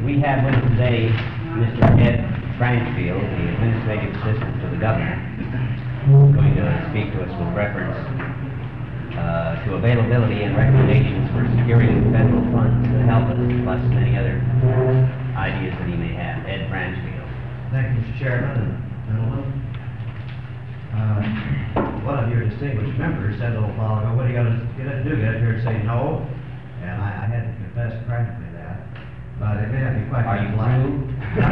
We have with us today Mr. Ed Branchfield, the administrative assistant to the governor, who's going to speak to us with reference to availability and recommendations for securing federal funds to help us, plus many other ideas that he may have. Ed Branchfield. Thank you, Mr. Chairman and gentlemen. One of your distinguished members said a little while ago, what are you going to do? Get up here and say no? And I had to confess practically that. But it may not be quite Are you like through?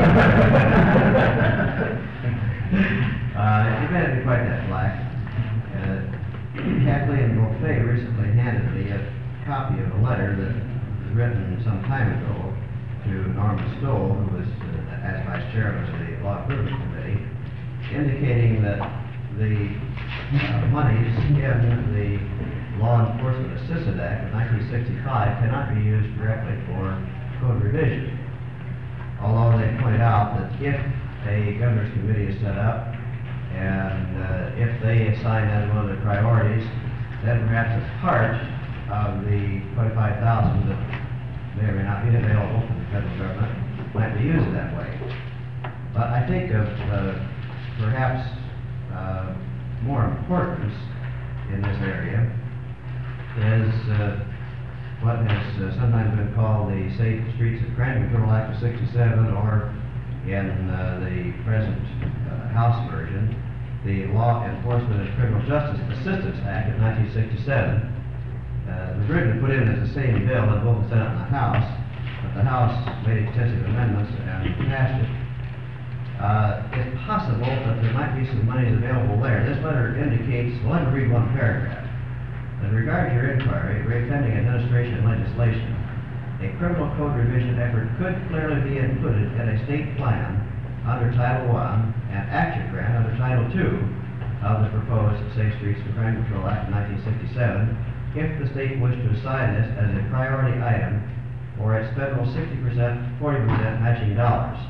It may not be quite that black. Kathleen Beaufay recently handed me a copy of a letter that was written some time ago to Norman Stoll, who was as vice chairman of the Law Improvement Committee, indicating that the monies in the Law Enforcement Assistance Act of 1965 cannot be used directly for code revision. Although they point out that if a governor's committee is set up and if they assign that as one of their priorities, then perhaps a part of the $25,000 that may or may not be available to the federal government might be used that way. But I think of perhaps more importance in this area is what has sometimes been called the Safe Streets of Crime Control Act of '67, or in the present House version, the Law Enforcement and Criminal Justice Assistance Act of 1967. It was originally put in as the same bill in both the Senate and the House, but the House made extensive amendments and passed it. It's possible that there might be some monies available there. This letter indicates, well, let me read one paragraph. In regard to your inquiry, pending administration and legislation, a criminal code revision effort could clearly be included in a state plan under Title I and action grant under Title II of the proposed Safe Streets and Crime Control Act of 1967 if the state wished to assign this as a priority item for its federal 60%, 40% matching dollars.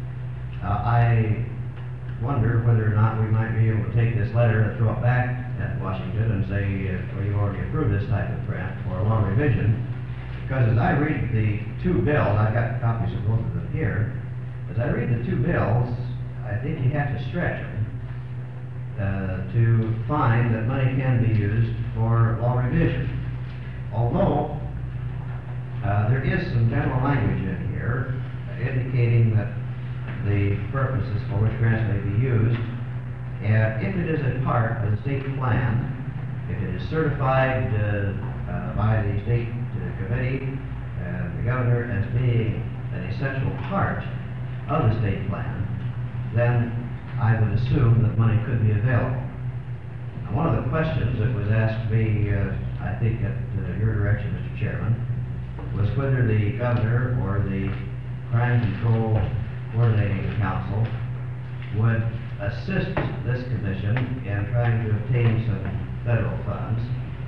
I wonder whether or not we might be able to take this letter and throw it back at Washington and say, well, you already approved this type of grant for a law revision. Because as I read the two bills, I've got copies of both of them here, as I read the two bills, I think you have to stretch them to find that money can be used for law revision. Although there is some general language in here indicating that the purposes for which grants may be used, and if it is a part of the state plan, if it is certified by the state committee and the governor as being an essential part of the state plan, then I would assume that money could be available. Now, one of the questions that was asked me, I think at your direction, Mr. Chairman, was whether the governor or the Crime Control Coordinating Council would assist this commission in trying to obtain some federal funds.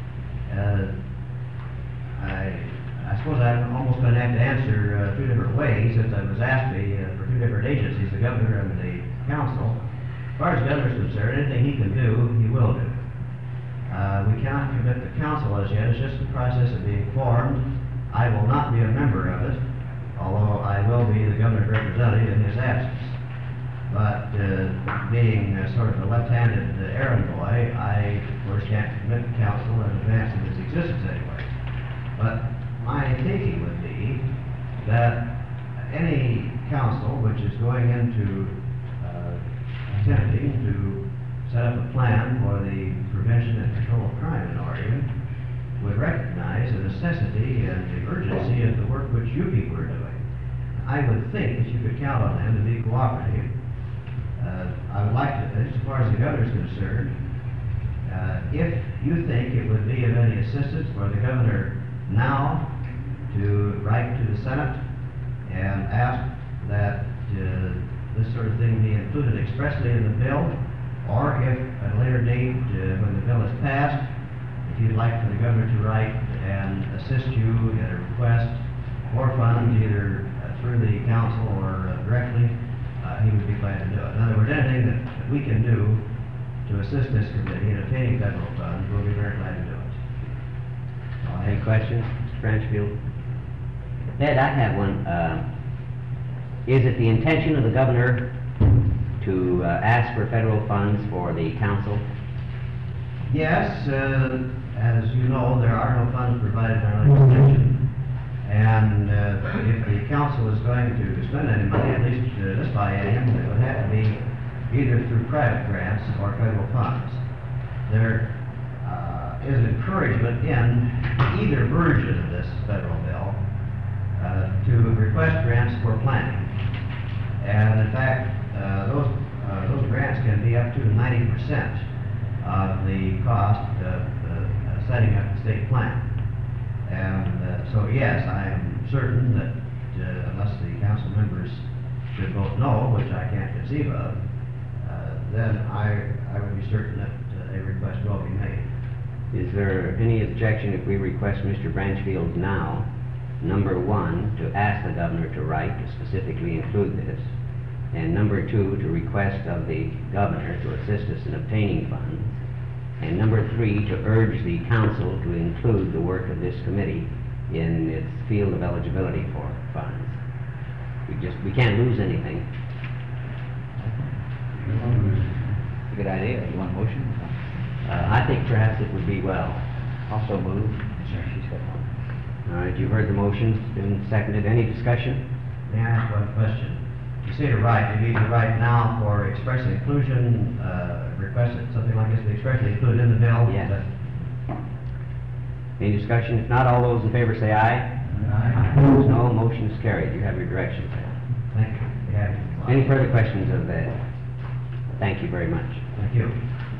I suppose I'm almost going to have to answer two different ways, since I was asked for two different agencies, the governor and the council. As far as the governor is concerned, anything he can do, he will do. We cannot commit the council as yet. It's just the process of being formed. I will not be a member of it, although I will be the governor's representative in his absence. But being sort of a left-handed errand boy, I, of course, can't commit the council in advance of its existence anyway. But my thinking would be that any council which is going into attempting to set up a plan for the prevention and control of crime in Oregon would recognize the necessity and the urgency of the work which you people are doing. I would think that you could count on them to be cooperative. I would like to, as far as the governor is concerned, if you think it would be of any assistance for the governor now to write to the Senate and ask that this sort of thing be included expressly in the bill, or if at a later date, when the bill is passed, if you'd like for the governor to write and assist you in a request for funds, either through the council or directly, he would be glad to do it. In other words, anything that we can do to assist this committee in obtaining federal funds, we'll be very glad to do it. Any questions, Mr. Branchfield? Ed, I have one. Is it the intention of the governor to ask for federal funds for the council? Yes, as you know, there are no funds provided in our legislation. And if the council is going to spend any money, at least this biennium, it would have to be either through private grants or federal funds. There is encouragement in either version of this federal bill to request grants for planning. And in fact, those grants can be up to 90% of the cost of setting up the state plan. And so yes, I am certain that unless the council members should vote no, which I can't conceive of, then I would be certain that a request will be made. Is there any objection if we request Mr. Branchfield now, number one, to ask the governor to write to specifically include this, and number two, to request of the governor to assist us in obtaining funds, and number three, to urge the council to include the work of this committee in its field of eligibility for funds? We can't lose anything. It's a good idea. You want a motion? I think perhaps it would be well. Also move. Sure, she's got one. All right, you've heard the motion, it's been seconded. Any discussion? May I ask one question? You say to write, you need to write now for express inclusion, request that something like this be expressly included in the bill? Yes. Any discussion? If not, all those in favor say aye. Aye. Opposed, no. Motion is carried. You have your directions there. Thank you. We have it. Any further questions of that? Thank you very much. Thank you.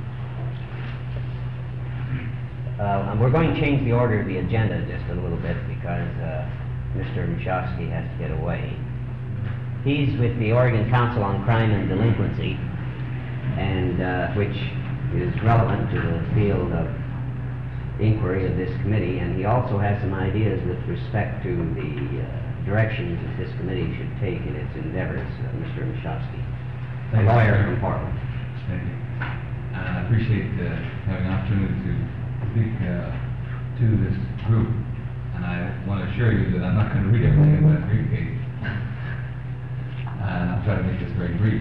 We're going to change the order of the agenda just a little bit because Mr. Michalski has to get away. He's with the Oregon Council on Crime and Delinquency, and which is relevant to the field of inquiry of this committee, and he also has some ideas with respect to the directions that this committee should take in its endeavors. Mr. Michalski, a lawyer from Portland. Thank you. I appreciate having an opportunity to speak to this group, and I want to assure you that I'm not going to read everything in that briefcase. And I'll try to make this very brief.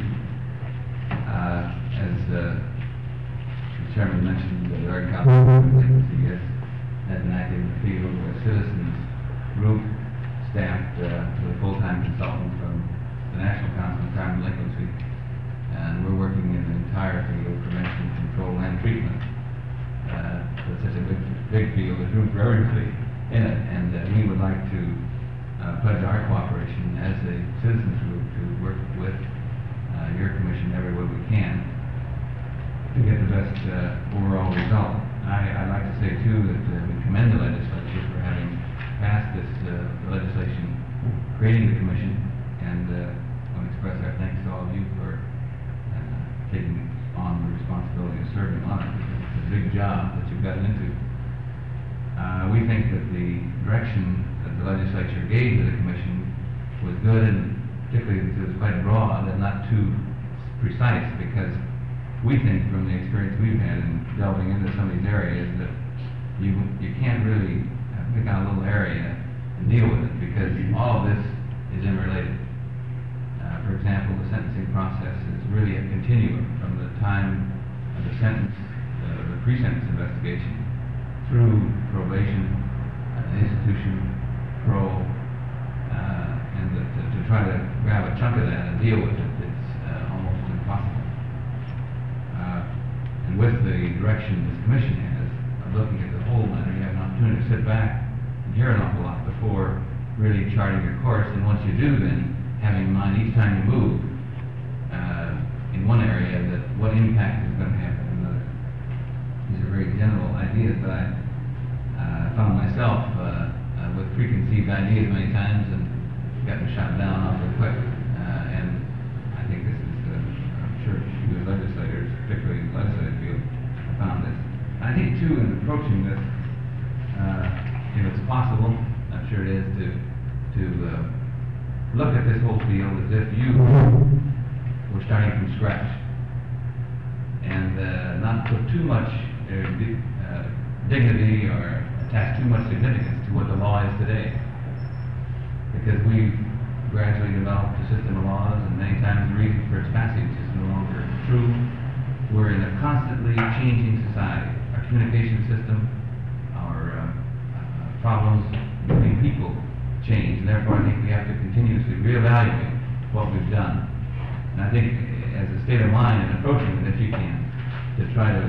As the chairman mentioned, the Oregon Council on Delinquency has an active field of citizens group staffed with a full-time consultant from the National Council on Crime and Delinquency. And we're working in the entire field of prevention, control, and treatment. It's such a big field, there's room for everybody in it, and we would like to pledge our cooperation as a citizens group to work with your commission every way we can to get the best overall result. I'd like to say too that we commend the legislature for having passed this legislation creating the commission, and I want to express our thanks to all of you for taking on the responsibility of serving on it. It's a big job that you've gotten into. We think that the direction that the legislature gave to the commission was good, and particularly it was quite broad and not too precise, because we think from the experience we've had in delving into some of these areas that you can't really pick out a little area and deal with it, because all of this is interrelated. For example, the sentencing process is really a continuum from the time of the sentence, the pre-sentence investigation, through probation, institution, parole, and to try to grab a chunk of that and deal with it, it's almost impossible. And with the direction this commission has of looking at the whole matter, you have an opportunity to sit back and hear an awful lot before really charting your course, and once you do, then having in mind each time you move in one area that what impact is going to have in another. These are very general ideas, but I found myself with preconceived ideas many times and gotten shot down awfully quick. And I think this is, I'm sure you as legislators, particularly in the legislative field, have found this. I think too, in approaching this, if it's possible, I'm sure it is, to look at this whole field as if you were starting from scratch, and not put too much dignity or attach too much significance to what the law is today, because we've gradually developed a system of laws, and many times the reason for its passage is no longer true. We're in a constantly changing society. Our communication system, our problems between people change, and therefore I think we have to continuously reevaluate what we've done. And I think as a state of mind in approaching it, if you can, to try to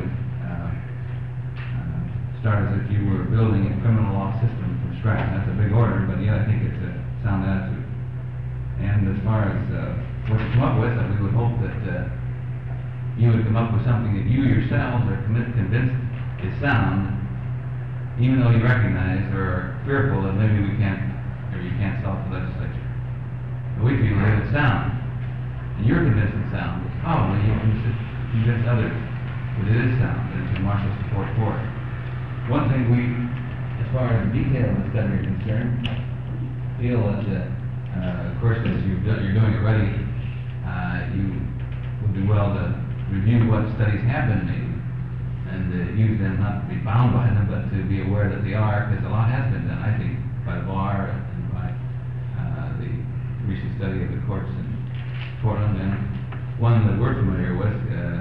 start as if you were building a criminal law system from scratch. That's a big order, but yet I think it's a sound attitude. And as far as what you come up with, we would hope that you would come up with something that you yourselves are convinced is sound, even though you recognize or are fearful that maybe we can't, or you can't solve the legislature. But we feel that it's sound, and you're convinced it's sound, but probably you can convince others that it is sound, and to marshal support for it. One thing we, as far as the detail of the study are concerned, feel that, of course, as you're doing it already, you would do well to review what studies have been made and use them, not to be bound by them, but to be aware that they are, because a lot has been done, I think, by the bar and by the recent study of the courts in Portland. And one that we're familiar with,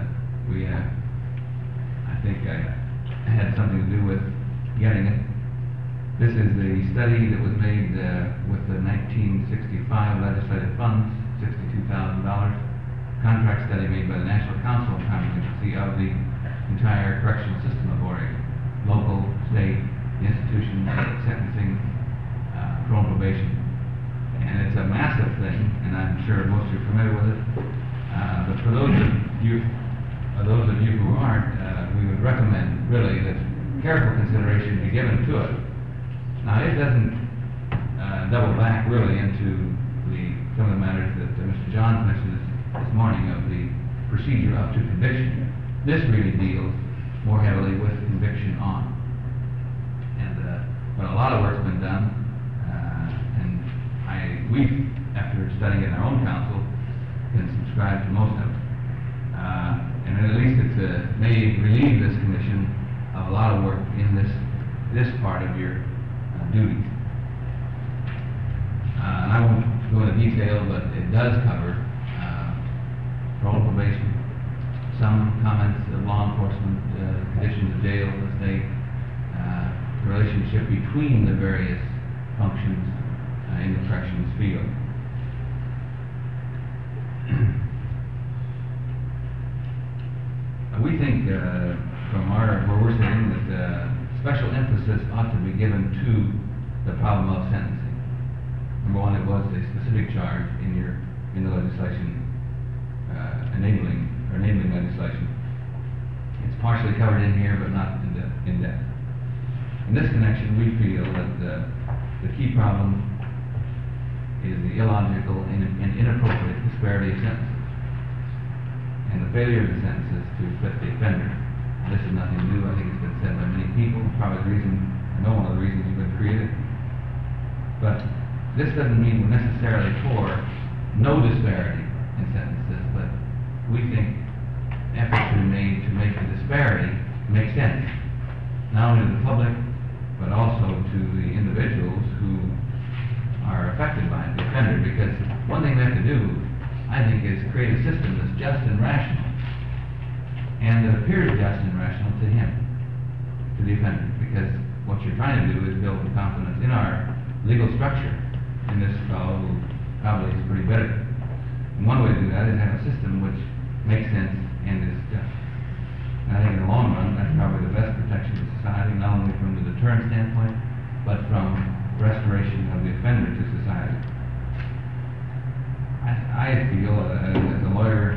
I think had something to do with getting it. This is the study that was made with the 1965 legislative funds, $62,000. Contract study made by the National Council on Competency of the entire correctional system of Oregon, local, state, institutions, sentencing, parole and probation. And it's a massive thing, and I'm sure most of you are familiar with it. But for those of you who aren't, we would recommend really that careful consideration be given to it. Now, it doesn't double back really into some of the matters that Mr. Johns mentioned this morning of the procedure up to conviction. This really deals more heavily with conviction on. And but a lot of work's been done, and we, after studying in our own council, can subscribe to most of it. And at least it may relieve this commission of a lot of work in this part of your duties. And I won't go into detail, but it does cover parole and probation, some comments of law enforcement, conditions of jail, the state, the relationship between the various functions in the corrections field. We think, from where we're sitting, that special emphasis ought to be given to the problem of sentencing. Number one, it was a specific charge in the legislation, enabling legislation. It's partially covered in here, but not in depth. In this connection, we feel that the key problem is the illogical and inappropriate disparity of sentences, and the failure of the sentences to fit the offender. This is nothing new. I think it's been said by many people. Probably the reason, I know one of the reasons you've been created. But this doesn't mean we're necessarily for no disparity in sentences, but we think efforts should be made to make the disparity make sense, not only to the public, but also to the individuals who are affected by the offender. Because one thing we have to do, I think, is create a system that's just and rational, and that appears just and rational to him, to the offender, because what you're trying to do is build the confidence in our legal structure in this fellow who probably is pretty bitter. And one way to do that is have a system which makes sense and is just. And I think in the long run, that's probably the best protection of society, not only from the deterrent standpoint, but from restoration of the offender to society. I feel, as a lawyer,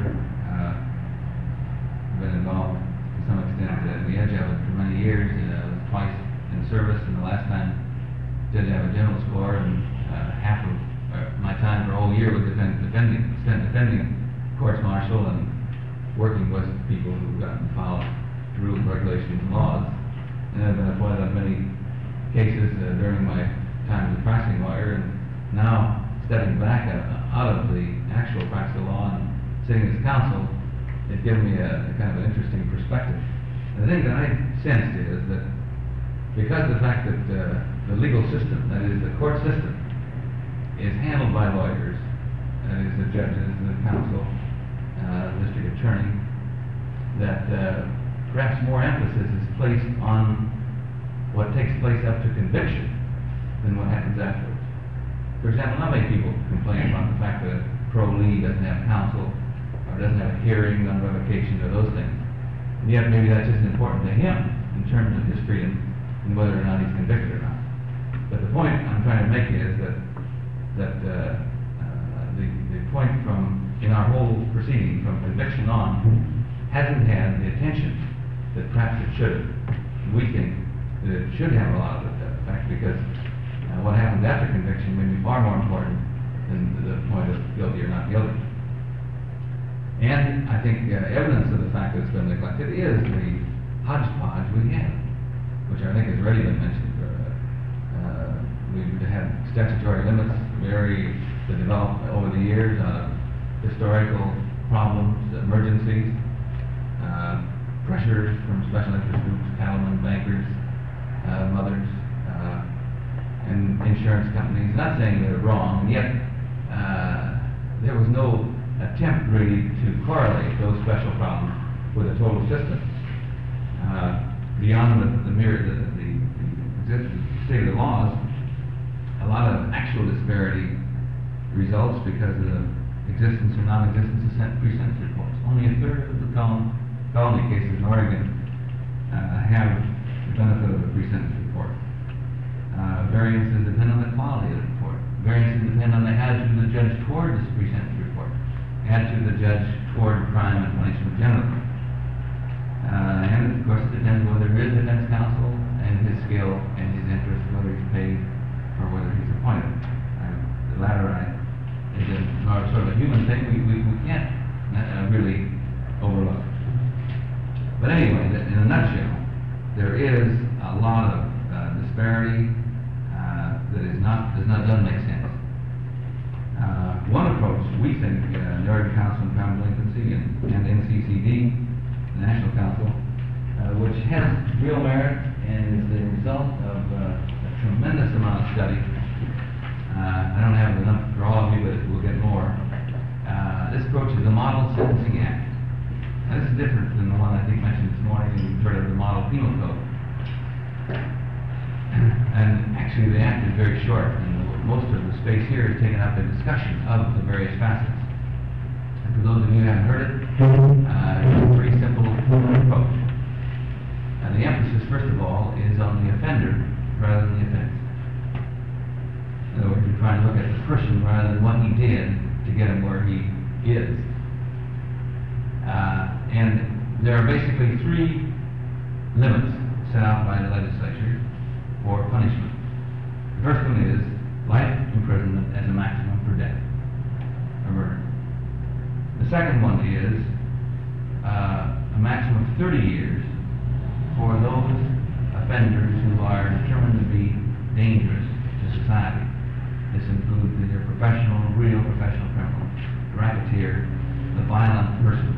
been involved to some extent at the edge of it for many years. Was twice in service, and the last time did have a general score, and half of my time for a whole year was defending courts-martial and working with people who've gotten followed rules, regulations, and laws. And I've been appointed on many cases during my time as a practicing lawyer, and now stepping back out of the actual practice of law and sitting as counsel, it's given me a kind of an interesting perspective. And the thing that I sensed is that because of the fact that the legal system, that is the court system, is handled by lawyers that is the judges, the council, district attorney, that perhaps more emphasis is placed on what takes place up to conviction than what happens afterwards. For example, not many people complain about the fact that a parolee doesn't have counsel or doesn't have a hearing on revocation or those things. And yet maybe that's just important to him in terms of his freedom and whether or not he's convicted or not. But the point I'm trying to make is that the point from, in our whole proceeding, from conviction on, hasn't had the attention that perhaps it should have. We think that it should have a lot of effect because what happens after conviction may be far more important than the point of guilty or not guilty. And I think evidence of the fact that it's been neglected is the hodgepodge we have, which I think has already been mentioned. We've had statutory limits that developed over the years out of historical problems, emergencies, pressures from special interest groups, cattlemen, bankers, mothers, and insurance companies. Not saying they're wrong, and yet there was no attempt really to correlate those special problems with a total system. Beyond the state of the laws, a lot of actual disparity results because of the existence or non-existence of pre-sentence reports. Only a third of the felony cases in Oregon have the benefit of a pre-sentence report. Variances depend on the quality of the report. Variances depend on the attitude of the judge toward this pre-sentence report, attitude of the judge toward crime and punishment generally. And of course it depends whether there is defense counsel and his skill and his interest, whether he's paid or whether he's appointed. The latter is sort of a human thing we can't really overlook. But anyway, in a nutshell, there is a lot of disparity doesn't make sense. One approach we think, the Oregon Council on Crime and Delinquency and NCCD, the National Council, which has real merit and is the result of a tremendous amount of study. I don't have enough for all of you, but we'll get more. This approach is the Model Sentencing Act. Now, this is different than the one I think mentioned this morning, and you've heard of the Model Penal Code. And actually the act is very short, and most of the space here is taken up in discussion of the various facets. And for those of you who haven't heard it, it's a pretty simple approach. And the emphasis, first of all, is on the offender rather than the offense. In other words, we're trying to look at the person rather than what he did to get him where he is. And there are basically three limits set out by the legislature for punishment. The first one is life imprisonment as a maximum for death or murder. The second one is a maximum of 30 years for those offenders who are determined to be dangerous to society. This includes the real professional criminal, the racketeer, the violent person.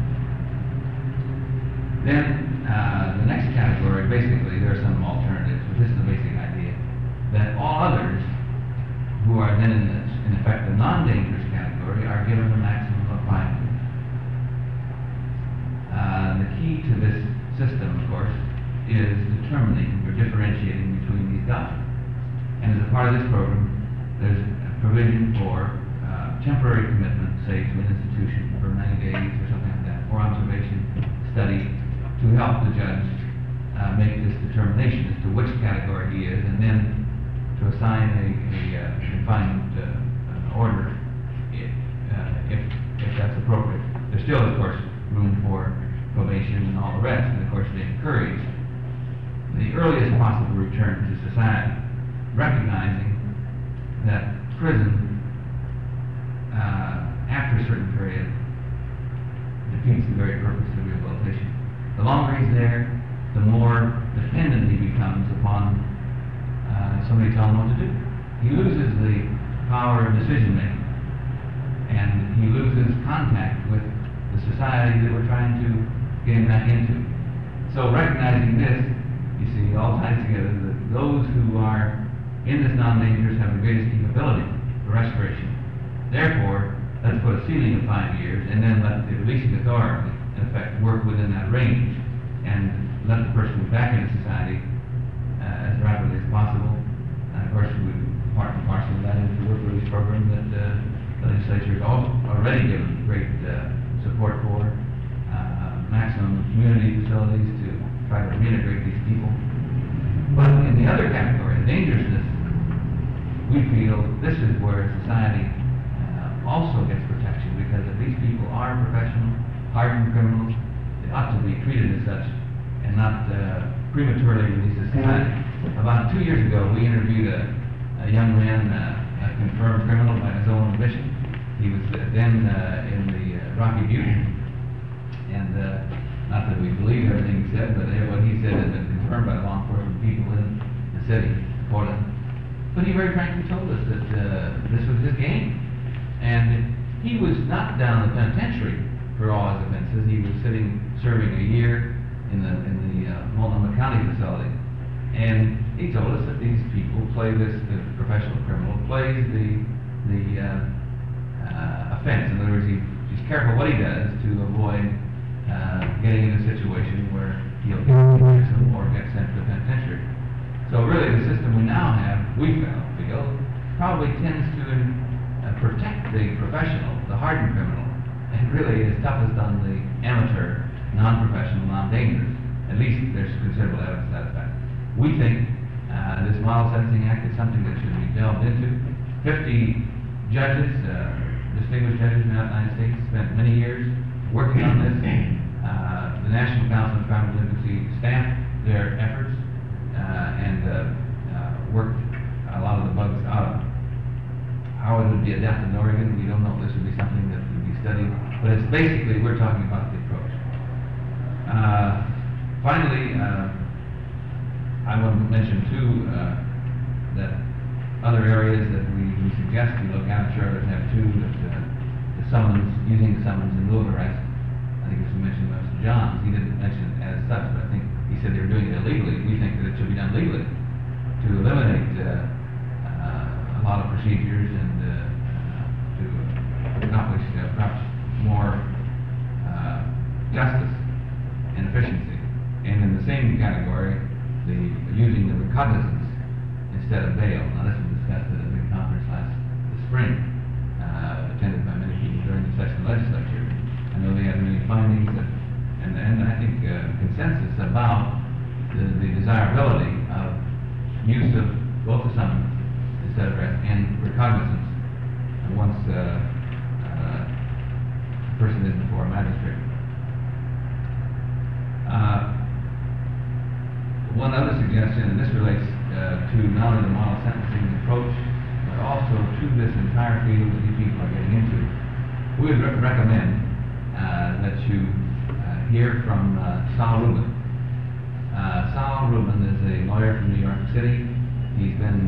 Then the next category, basically, there are some alternatives, but this is the basic idea, that all others who are then in effect the non-dangerous category are given a maximum of 5 years. The key to this system, of course, is determining or differentiating between these doctrines. And as a part of this program, there's a provision for temporary commitment, say, to an institution for 90 days or something like that, for observation, study, to help the judge make this determination as to which category he is, and then to assign a confinement order if that's appropriate. There's still, of course, room for probation and all the rest, and of course they encourage the earliest possible return to society, recognizing that prison, after a certain period, defeats the very purpose of rehabilitation. The longer he's there, the more dependent he becomes upon somebody telling him what to do. He loses the power of decision-making, and he loses contact with the society that we're trying to get him back into. So recognizing this, you see, it all ties together, that those who are in this non-dangerous have the greatest capability for restoration. Therefore, let's put a ceiling of 5 years, and then let the releasing authority, in effect, work within that range, and let the person move back into society as rapidly as possible. And of course, we part and parcel of that is the work release program that the legislature has already given great support for, maximum community facilities to try to reintegrate these people. But in the other category, the dangerousness, we feel this is where society also gets protection, because if these people are professional, hardened criminals, they ought to be treated as such and not prematurely released to society. About 2 years ago, we interviewed a young man, a confirmed criminal by his own admission. He was then in the Rocky Butte, and not that we believe everything he said, but what he said has been confirmed by law enforcement people in the city, Portland. But he very frankly told us that this was his game. And he was not down in the penitentiary for all his offenses. He was serving a year in the Multnomah County facility. And he told us that these people play this, the professional criminal plays the offense. In other words, he's careful what he does to avoid getting in a situation where he'll get prison or get sent to the penitentiary. So really, the system we now have, we feel, probably tends to protect the professional, the hardened criminal, and really is toughest on the amateur, non-professional, non-dangerous. At least there's considerable evidence to that effect. We think this Model Sentencing Act is something that should be delved into. 50 judges, distinguished judges in the United States, spent many years working on this. The National Council on Crime and Delinquency staffed their efforts and worked a lot of the bugs out of it. How it would be adapted in Oregon, we don't know. This would be something that would be studied. But it's basically, we're talking about the approach. Finally, I want to mention too that other areas that we suggest you look at. Charlotte have two, that the summons, using the summons in lieu of arrest. I think as we mentioned Mr. Johns, he didn't mention it as such, but I think he said they were doing it illegally. We think that it should be done legally to eliminate a lot of procedures and to accomplish perhaps more justice and efficiency. And in the same category, using the recognizance instead of bail. Now this was discussed at a big conference this spring, attended by many people during the session of the legislature. I know they had many findings and I think consensus about the desirability of use of both the summons instead of arrest and recognizance once a person is before a magistrate. One other suggestion, and this relates to not only the model sentencing approach, but also to this entire field that these people are getting into. We would recommend that you hear from Saul Rubin. Saul Rubin is a lawyer from New York City. He's been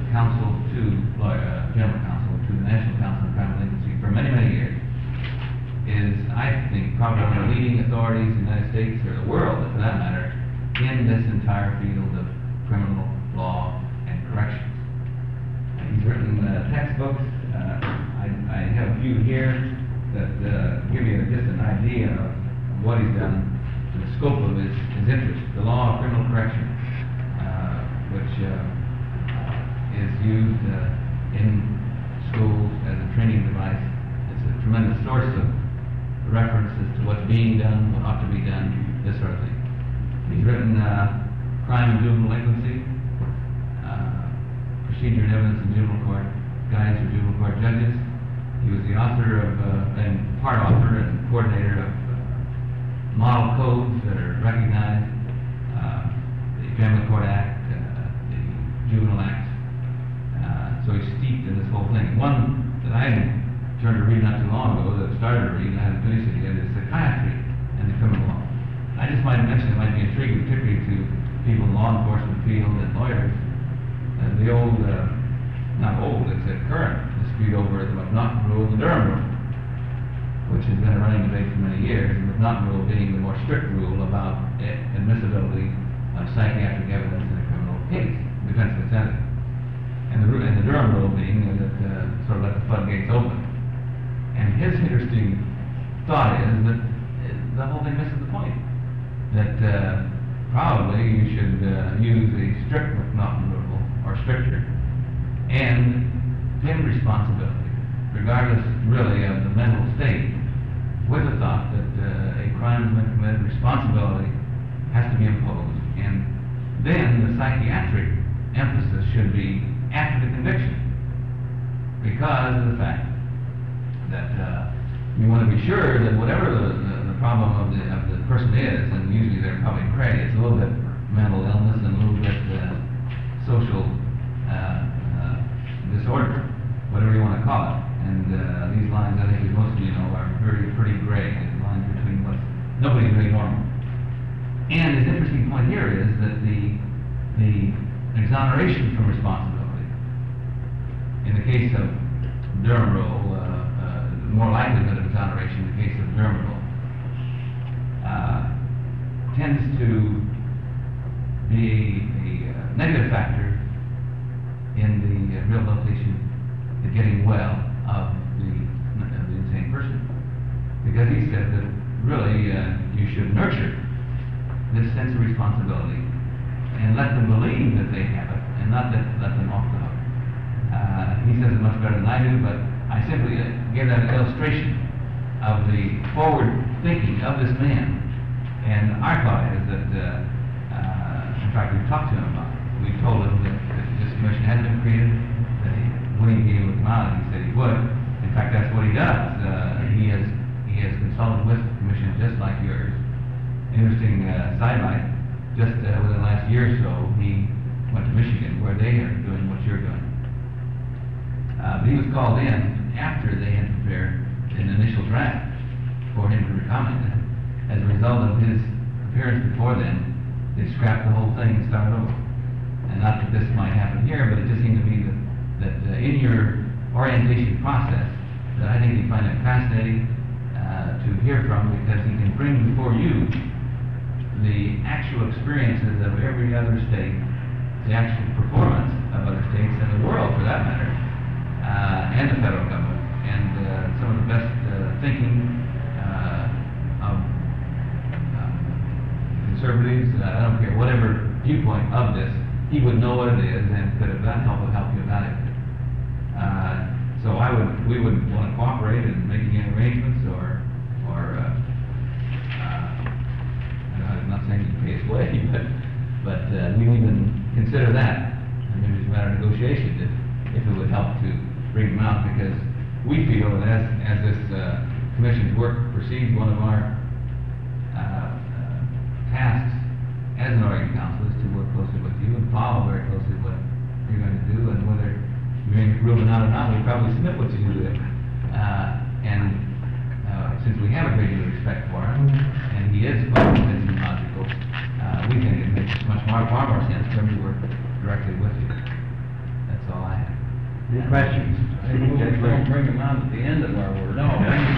general counsel to the National Council on Crime and Delinquency for many, many years. Is, I think, probably one of the leading authorities in the United States, or the world, for that matter, in this entire field of criminal law and corrections. He's written textbooks. I have a few here that give you just an idea of what he's done, the scope of his interest. The Law of Criminal Correction, which is used in schools as a training device. It's a tremendous source of references to what's being done, what ought to be done, this sort of thing. He's written Crime and Juvenile Delinquency, Procedure and Evidence in Juvenile Court, Guides for Juvenile Court Judges. He was the author of, and part author and coordinator of model codes that are recognized, the Family Court Act, the Juvenile Act. So he's steeped in this whole thing. One that I turned to read not too long ago, that I started to read and I haven't finished it yet, is Psychiatry and the Criminal Law. I just might mention, it might be intriguing, particularly to people in the law enforcement field and lawyers, the old, not old, it's a current dispute over the McNaughton Rule and the Durham Rule, which has been a running debate for many years, and the McNaughton Rule being the more strict rule about admissibility of psychiatric evidence in a criminal case, defense consented. And the Durham Rule being that sort of let the floodgates open. And his interesting thought is that the whole thing misses the point. That probably you should use a strict McNaughton rule, or stricter, and pin responsibility, regardless really of the mental state, with the thought that a crime has been committed, responsibility has to be imposed. And then the psychiatric emphasis should be after the conviction, because of the fact that you want to be sure that whatever the problem of the person is, and usually they're probably crazy, it's a little bit mental illness and a little bit social disorder, whatever you want to call it. And these lines, I think, as most of you know, are pretty gray. The lines between what's nobody's really normal. And the interesting point here is that the exoneration from responsibility, in the case of Dermot, more likelihood of exoneration in the case of Dermot, tends to be a negative factor in the rehabilitation, the getting well of the insane person. Because he said that really you should nurture this sense of responsibility and let them believe that they have it and not let them off the hook. He says it much better than I do, but I simply give that an illustration of the forward thinking of this man. And our thought is that, in fact, we've talked to him about it. We told him that this commission had been created, that when he gave him out, he said he would. In fact, that's what he does. He has consulted with the commission just like yours. Interesting sidelight. Just within the last year or so, he went to Michigan, where they are doing what you're doing. But he was called in after they had prepared an initial draft for him to comment. As a result of his appearance before then, they scrapped the whole thing and started over. And not that this might happen here, but it just seemed to me that in your orientation process, that I think you find it fascinating to hear from, because he can bring before you the actual experiences of every other state, the actual performance of other states and the world, for that matter, and the federal government, and some of the best thinking of conservatives, I don't care, whatever viewpoint of this, he would know what it is and could help you evaluate it. So we would want to cooperate in making any arrangements, or I'm not saying you pay his way, but we even consider that. I mean, it's a matter of negotiation if it would help to bring them out, because we feel that as this commission's work proceeds, one of our tasks as an Oregon Council is to work closely with you and follow very closely what you're going to do, and whether you're ruling out or not, we probably submit what you do there. Since we have a great deal of respect for him, and he is quite convincing and logical, we think it makes far more sense for him to work directly with you. That's all I have. Any questions? Hey, we don't bring them out at the end of our work. No.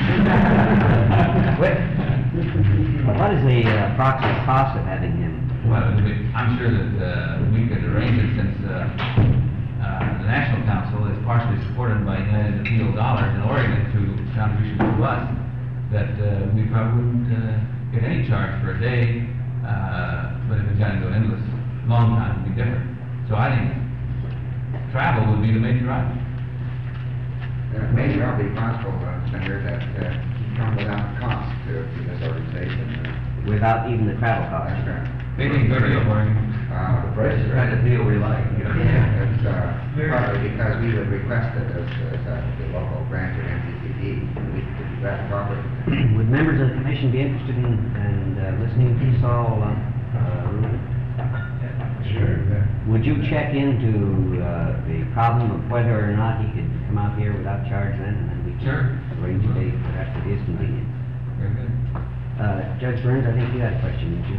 What is the approximate cost of having him? Well, I'm sure that we could arrange it, since the National Council is partially supported by United Appeal dollars in Oregon through contributions to us, that we probably wouldn't get any charge for a day, but if it's going to go endless, long time, it would be different. So I think travel would be the major item. It may well be possible, Senator, that come without cost to this organization. Without even the travel cost? That's right. They think good deal, Oregon. The price is Trying to deal we like. Yeah, it's partly because we would request it as the local branch of NCCD, and we could do that properly. Would members of the commission be interested in listening to Saul Rubin? Sure. Would you check into the problem of whether or not he could come out here without charge then, and then we Sure. can arrange a date perhaps at his convenience? Very good. Judge Burns, I think you had a question, didn't you?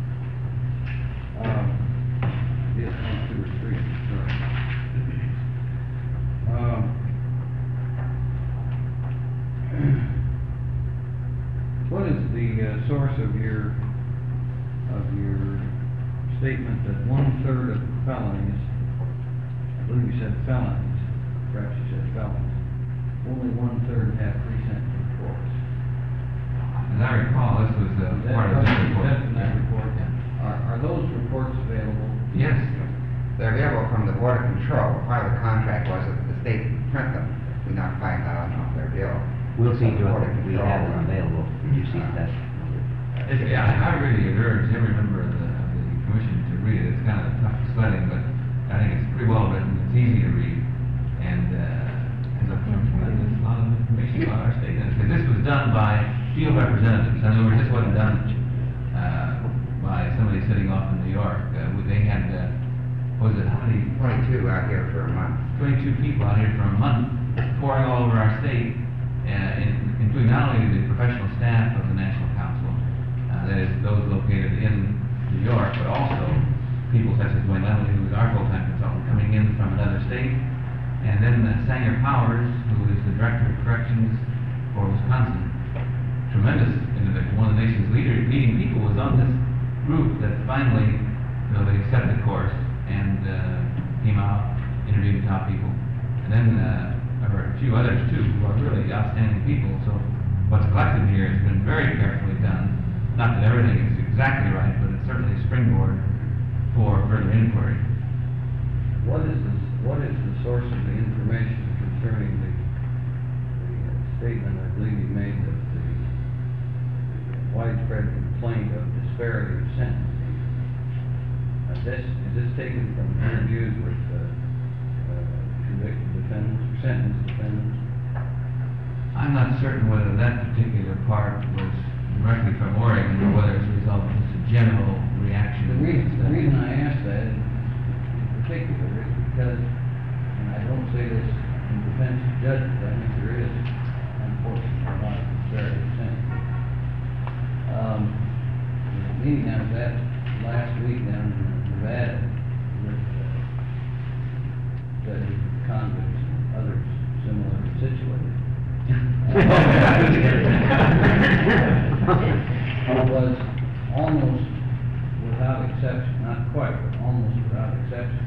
Yes, 1, 2, or 3, sorry. What is the source of your statement that 1/3 of felonies, I believe you said felonies, perhaps you said felons, only 1/3 have recent reports. As I recall, this was Is that part of this report. That's in that report. Yeah. Are those reports available? Yes. They're available from the Board of Control. Part of the contract was that the state would print them. We not $5,000 off their bill. We'll see to it Board of that we Control, have them available. Did you see that? Yeah, I really urge every member of the commission to read it. It's kind of tough sledding, but I think it's pretty well written, it's easy to read, and has a tremendous lot of information about our state. Because this was done by field representatives. In other words, this wasn't done by somebody sitting off in New York. They had, what was it, how many? 22 out here for a month. 22 people out here for a month, pouring all over our state, including not only the professional staff of the National Council, that is, those located in New York, but also people such as Wayne Levely, who is our full-time consultant, coming in from another state, and then Sanger Powers, who is the Director of Corrections for Wisconsin. Tremendous individual, one of the nation's leading people, was on this group that finally, they set the course and came out, interviewed the top people. And then there were a few others too, who are really outstanding people. So what's collected here has been very carefully done. Not that everything is exactly right, but it's certainly a springboard for further inquiry. What is the source of the information concerning the statement I believe you made of the widespread complaint of disparity of sentencing? Is this taken from interviews with convicted defendants or sentenced defendants? I'm not certain whether that particular part was directly from Oregon or whether it's a result of just a general reaction. The reason I ask that in particular is because, and I don't say this in defense of judges, I think there is, unfortunately, a lot of disparity of sentencing. The meeting I was at last week down in Nevada with judges, convicts, and others similarly situated. Was almost without exception, not quite, but almost without exception,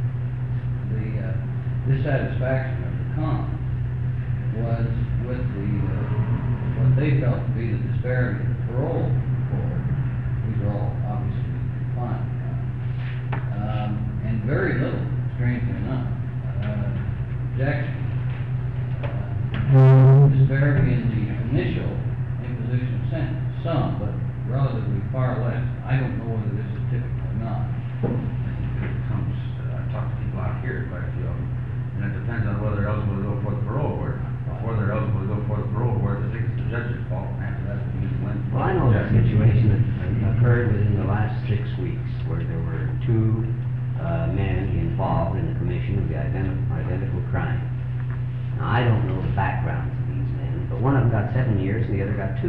the dissatisfaction of the con was with what they felt to be the disparity of parole for, these are all obviously confined, and very little, strangely enough, objection. Disparity in the initial imposition of sentence, some, but relatively far less. I don't know whether this is typical or not. It comes, I talk to people out here, quite a few of them, and it depends on whether they're eligible to go for the parole board. Before they're eligible to go for the parole board, they think it's the judge's fault, and after that, they usually win. Well, I know a situation that occurred within the last 6 weeks where there were 2 men involved in the commission of the identical crime. Now, I don't know the backgrounds of these men, but one of them got 7 years and the other got 2.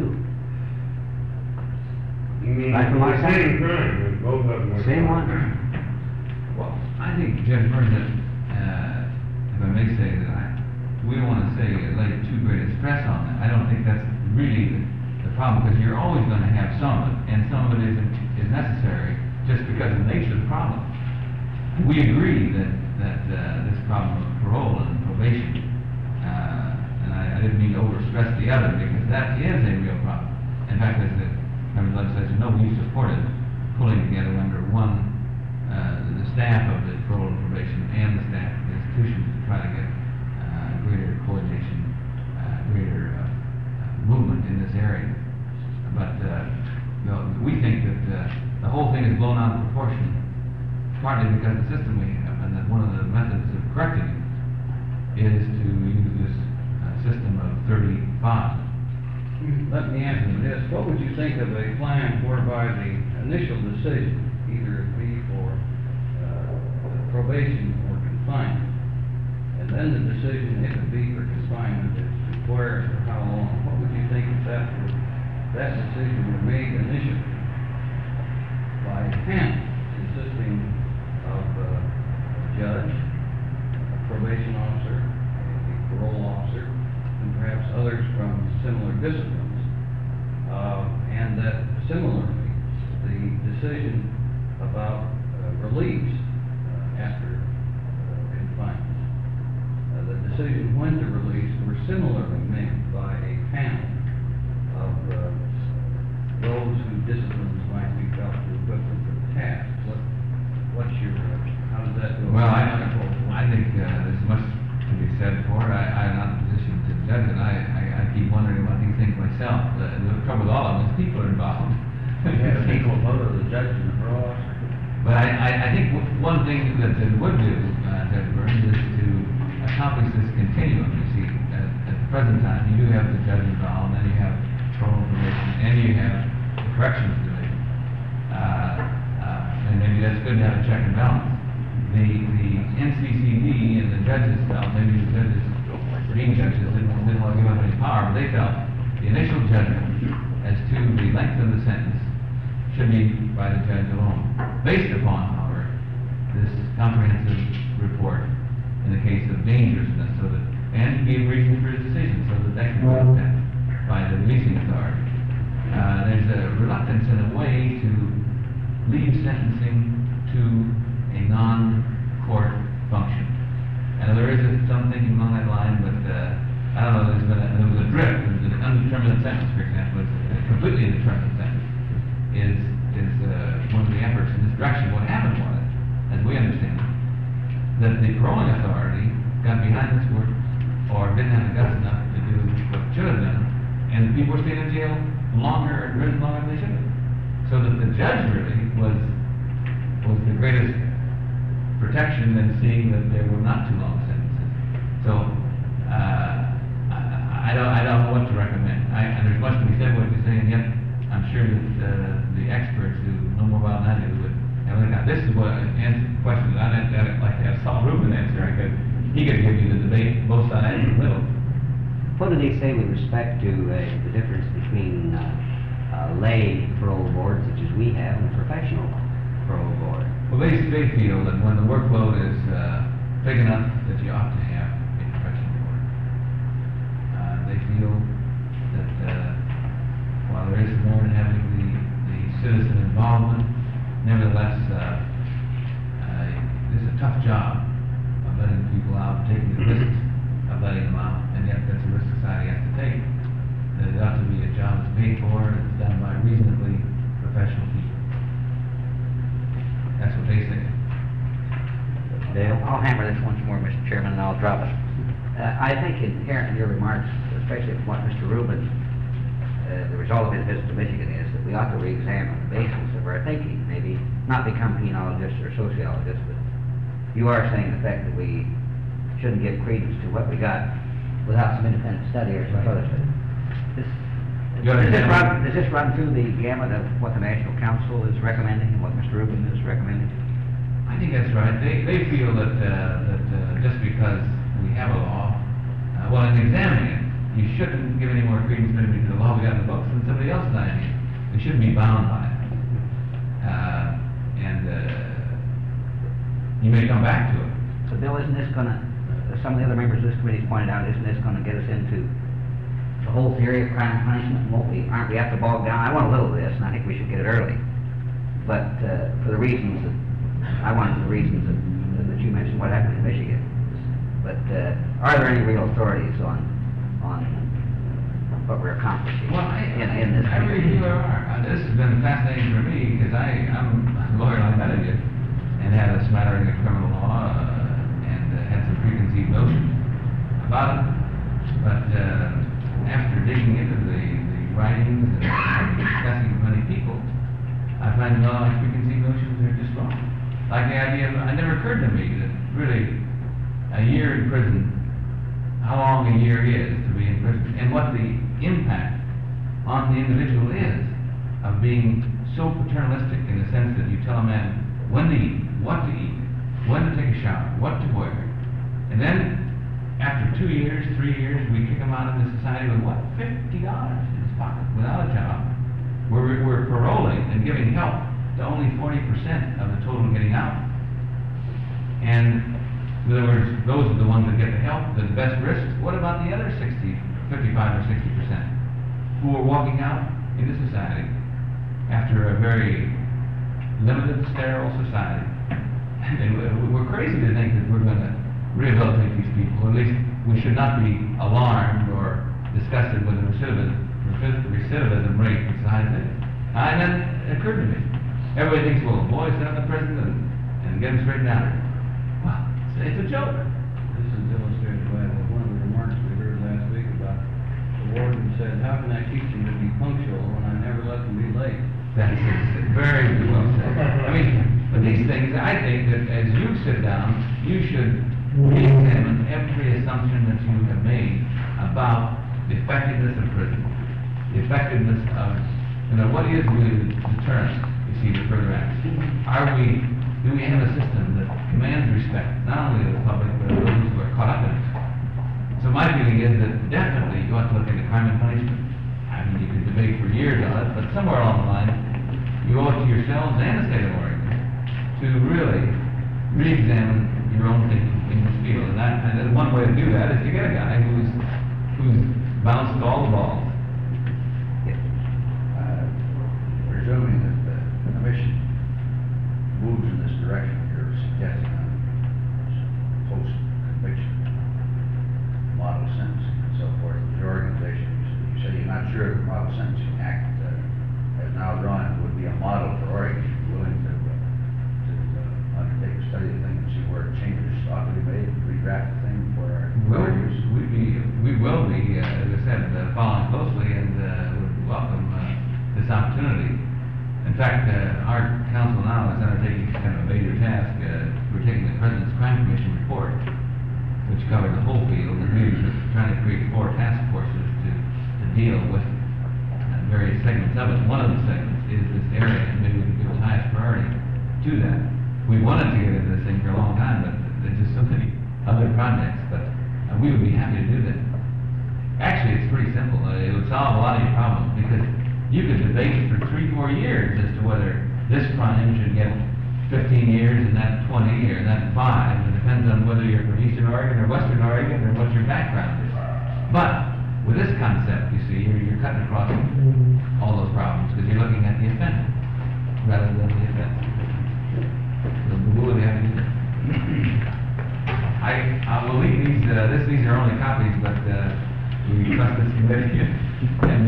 You mean, Right from our the side? same crime, and both of them were. Same one? Well, I think, Judge Burns, that, if I may say that we don't want to lay too great a stress on that. I don't think that's really the problem, because you're always going to have some of it, and some of it is necessary just because of the nature of the problem. We agree that this problem of parole and probation, and I didn't mean to overstress the other, because that is a real problem. In fact, as the members of the legislature know, we supported pulling together under one the staff of the parole and probation and the staff of the institutions to try to get greater coordination, greater movement in this area. But we think that the whole thing is blown out of proportion, partly because of the system we have, and that one of the methods of correcting it is to use this system of 35. Let me ask you this, what would you think of a plan whereby the initial decision, either it be for probation or confinement, and then the decision, if it be for confinement, is to where or how long, what would you think if that decision were made initially by a panel consisting of a judge, a probation officer, a parole officer, and perhaps others from similar disciplines, and that similarly, the decision about release after confinement, the decision when to release were similar itself. The trouble with all of them is people are involved. Yeah, people vote of the judge and the cross. But I think one thing that it would do, Judge Burns, is to accomplish this continuum. You see, at the present time, you do have the judge involved, then you have parole commission, and you have the corrections division. And maybe that's good to have a check and balance. The NCCD and the judges felt, maybe the judges, being judges, didn't want to give up any power, but they felt the initial judgment as to the length of the sentence should be by the judge alone, based upon, however, this comprehensive report in the case of dangerousness, and gave reasons for his decision, so that can be looked at by the releasing authority. There's a reluctance in a way to leave sentencing to a non-court function. And there is some thinking along that line, but I don't know, there was a drift, there was an undetermined sentence, for example, a completely indeterminate sentence is one of the efforts in this direction. What happened was, as we understand it, that the paroling authority got behind this work, or didn't have the guts enough to do what it should have done, and the people were staying in jail longer, written longer than they should have. So that the judge really was the greatest protection than seeing that there were not too long sentences. So I don't know what to recommend. And there's much to be said what you're saying, yet I'm sure that the experts who know more about than I do would have a look at. This is what answer the question that I'd like to have Saul Rubin answer. He could give you the debate, both sides in the middle. What do they say with respect to the difference between lay parole board, such as we have, and professional parole board? Well, they feel that when the workload is big enough that you ought to have a professional board. They feel that while there is more in having the citizen involvement, nevertheless, this is a tough job of letting people out, taking the risks of letting them out, and yet that's a risk society has to take. That it ought to be a job that's paid for and it's done by reasonably professional people. That's what they say. Dale? I'll hammer this once more, Mr. Chairman, and I'll drop it. I think inherent in your remarks, especially from what Mr. Rubin, the result of his visit to Michigan is that we ought to re-examine the basis of our thinking, maybe not become penologists or sociologists, but you are saying in effect that we shouldn't give credence to what we got without some independent study or some further study. Does this run through the gamut of what the National Council is recommending and what Mr. Rubin is recommending? I think that's right. They feel that just because we have a law, well, in examining it, you shouldn't give any more credence maybe to the law we got in the books than somebody else's idea. We shouldn't be bound by it. You may come back to it. So, Bill, isn't this going to, some of the other members of this committee pointed out, isn't this going to get us into the whole theory of crime and punishment? Aren't we have to bog down? I want a little of this, and I think we should get it early. But for the reasons that, I wanted the reasons that you mentioned, what happened in Michigan. But are there any real authorities on what we're accomplishing in this? I really feel there are. This has been fascinating for me because I'm a lawyer like that of you, and had a smattering of criminal law and had some preconceived notions about it. But after digging into the writings and discussing with many people, I find a lot of preconceived notions are just wrong. Like the idea of, it never occurred to me that really a year in prison, how long a year is to be in prison, and what the impact on the individual is of being so paternalistic in the sense that you tell a man when to eat, what to eat, when to take a shower, what to wear, and then after 2 years, 3 years, we kick him out of the society with what? $50 in his pocket without a job. We're paroling and giving help to only 40% of the total getting out. And in other words, those are the ones that get the help, the best risks. What about the other 55 or 60% who are walking out into society after a very limited, sterile society? And we're crazy to think that we're going to rehabilitate these people. At least we should not be alarmed or disgusted with the recidivism rate as high as it is. And then it occurred to me. Everybody thinks, well, boys, sit in the prison and get them straightened out. Well, it's a joke. This is illustrated by one of the remarks we heard last week about the warden said, how how can I teach them to be punctual when I never let them be late? That's very well said. I mean, but these things, I think that as you sit down, you should re-examine every assumption that you have made about the effectiveness of prison, the effectiveness of, what is really the deterrent, you see, to further acts. Do we have a system that commands respect, not only of the public, but of those who are caught up in it? So my feeling is that definitely you ought to look into crime and punishment. I mean, you could debate for years on it, but somewhere along the line, you owe it to yourselves and the state of Oregon to really re-examine your own thinking in this field. And one way to do that is to get a guy who's bounced all the balls. Presuming that the commission moves in this direction you're suggesting on post-conviction model sentencing and so forth, your organization, you say you're not sure the Model Sentencing Act has now drawn, it would be a model for Oregon. You're willing to undertake a study of the thing and see where changes ought to be made, redraft the thing for our use? We will be, as I said, following closely and would welcome this opportunity. In fact, our council now is undertaking kind of a major task. We're taking the President's Crime Commission report, which covers the whole field, and we're trying to create 4 task forces to deal with various segments of it. One of the segments is this area, and maybe we can give the highest priority to that. We wanted to get into this thing for a long time, but there's just so many other projects, but we would be happy to do that. Actually, it's pretty simple. It would solve a lot of your problems, because you could debate for 3-4 years as to whether this crime should get 15 years and that 20 or that 5. It depends on whether you're from Eastern Oregon or Western Oregon or what your background is. But with this concept, you see, you're cutting across all those problems because you're looking at the offender rather than the offense. So we'll really have to do that. I will leave these. These are only copies, but we trust this committee. And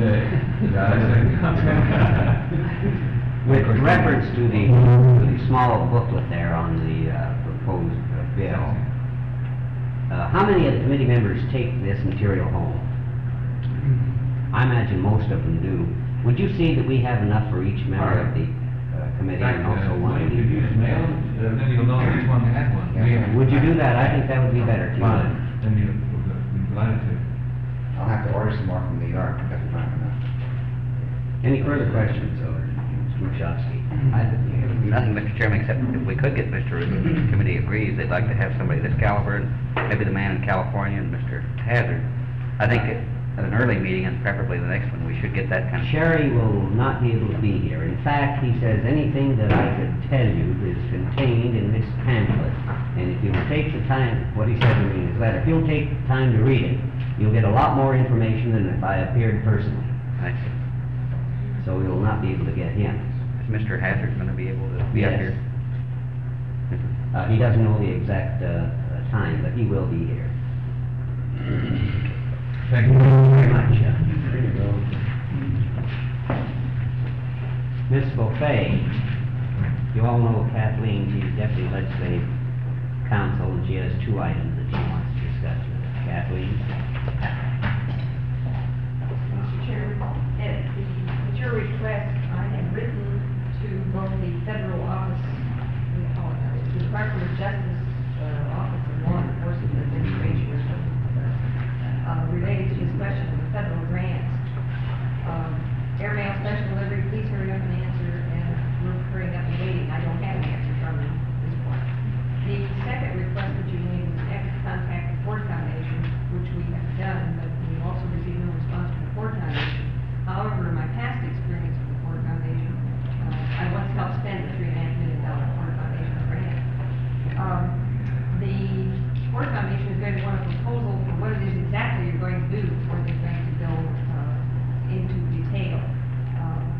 with reference to the small booklet there on the proposed bill, how many of the committee members take this material home? I imagine most of them do. Would you see that we have enough for each member of the committee and also one? If you just mail it, then you'll know which one had one. Would you do that? I think that would be better. Fine. Then you'll be glad to. I'll have to order some more from New York because we don't have enough. Any further questions, Mr. Wachowski? Nothing, Mr. Chairman, except if we could get Mr. Rubin, if the committee agrees, they'd like to have somebody this caliber, and maybe the man in California and Mr. Hazard. I think at an early meeting, and preferably the next one, we should get that kind of... Sherry will not be able to be here. In fact, he says anything that I could tell you is contained in this pamphlet. And if you'll take the time, what he said to me in his letter, if you'll take the time to read it, you'll get a lot more information than if I appeared personally. I see. So we will not be able to get him. Is Mr. Hazard going to be able to be up here? He doesn't know the exact time, but he will be here. Thank you Very much. Ms. Buffet, you all know Kathleen, she's Deputy Legislative Counsel, and she has 2 items that she wants to discuss with us. Kathleen? Mr. Chairman, at your request, I have written to both the federal office, the Department of Justice Office of Law Enforcement Administration, related to this question of the federal grants. Airmail special delivery, please hurry up and answer, and we're hurrying up and waiting. I don't have an answer from them at this point. The second request that you made was to contact the Ford Foundation, which we have done, but we also received no response from the Ford Foundation. However, in my past experience with the Ford Foundation, I once helped spend the $3.5 million Ford Foundation grant. The Ford Foundation is going to want a proposal for what it is exactly you're going to do before they're going to go into detail.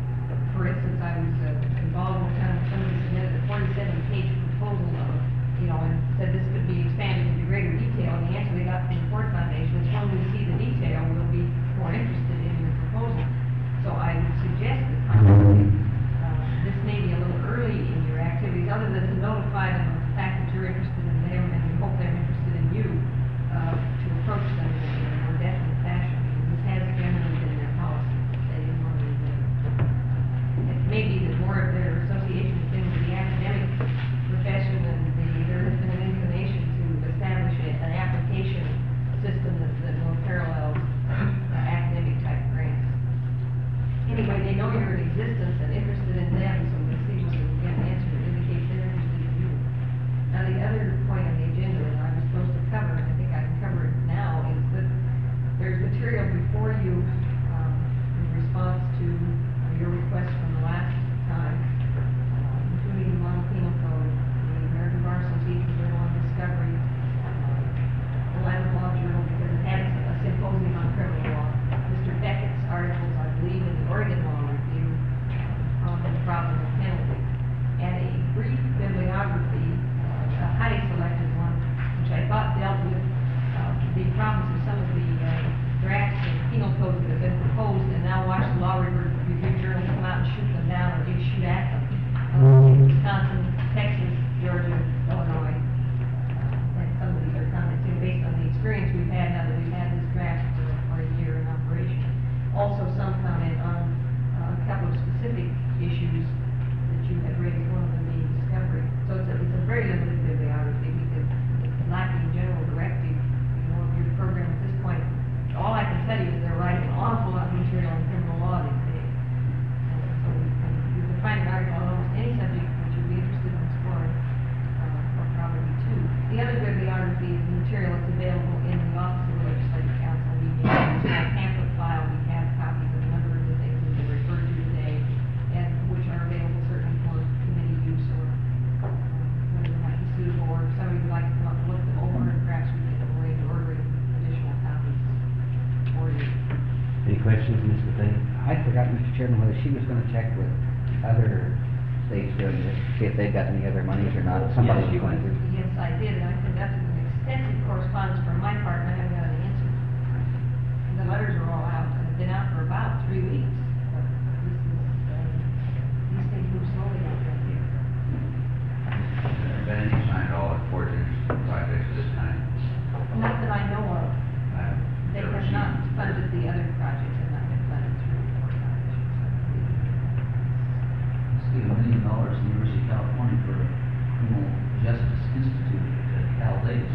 you, in response to your request from the last time, including the model penal code, the American Bar Association Journal on Discovery, the Land Law Journal, because it had a symposium on criminal law, Mr. Beckett's articles, I believe, in the Oregon Law Review, on the problem of penalty, and a brief bibliography, a highly selected one, which I thought dealt with the problems of some of the drafts and penal codes that have been proposed, and now watch the Law Review Journal come out and shoot them down, or they shoot at them. Wisconsin, Texas, Georgia, Illinois, and some of these are commenting based on the experience we've had now that we've had this draft for a year in operation. Also, some comment on a couple of specific issues that you had raised, one of them being discovery. So it's a very limited bibliography because it's lacking general directive, of your program at this point. All I can tell you is they're writing an awful lot of material on criminal law these days. So you can find an article on almost any subject that you'd be interested in exploring, or probably two. The other bibliography is material that's available in the Office of the Legislative Council. We have a small pamphlet file. We have copies of a number of the things that we referred to today, and which are available certainly for committee use or whatever might be suitable, or if somebody would like to come up and look them over, and perhaps we can arrange ordering additional copies for you. Any questions, Ms. McLean? I forgot, Mr. Chairman, whether she was gonna check with other states doing this, see if they've got any other monies or not. Somebody she went to. Yes, I did, and I conducted an extensive correspondence for my part, and I haven't got an answer. The letters are all out, and have been out for about 3 weeks. But this is, these things move slowly out there. Benny signed all the portions projects this time. Not that I know of. They Never have seen not them. funded the other projects, have not been funded through the organizations. $1 million to the University of California for Criminal Justice Institute at Cal Davis.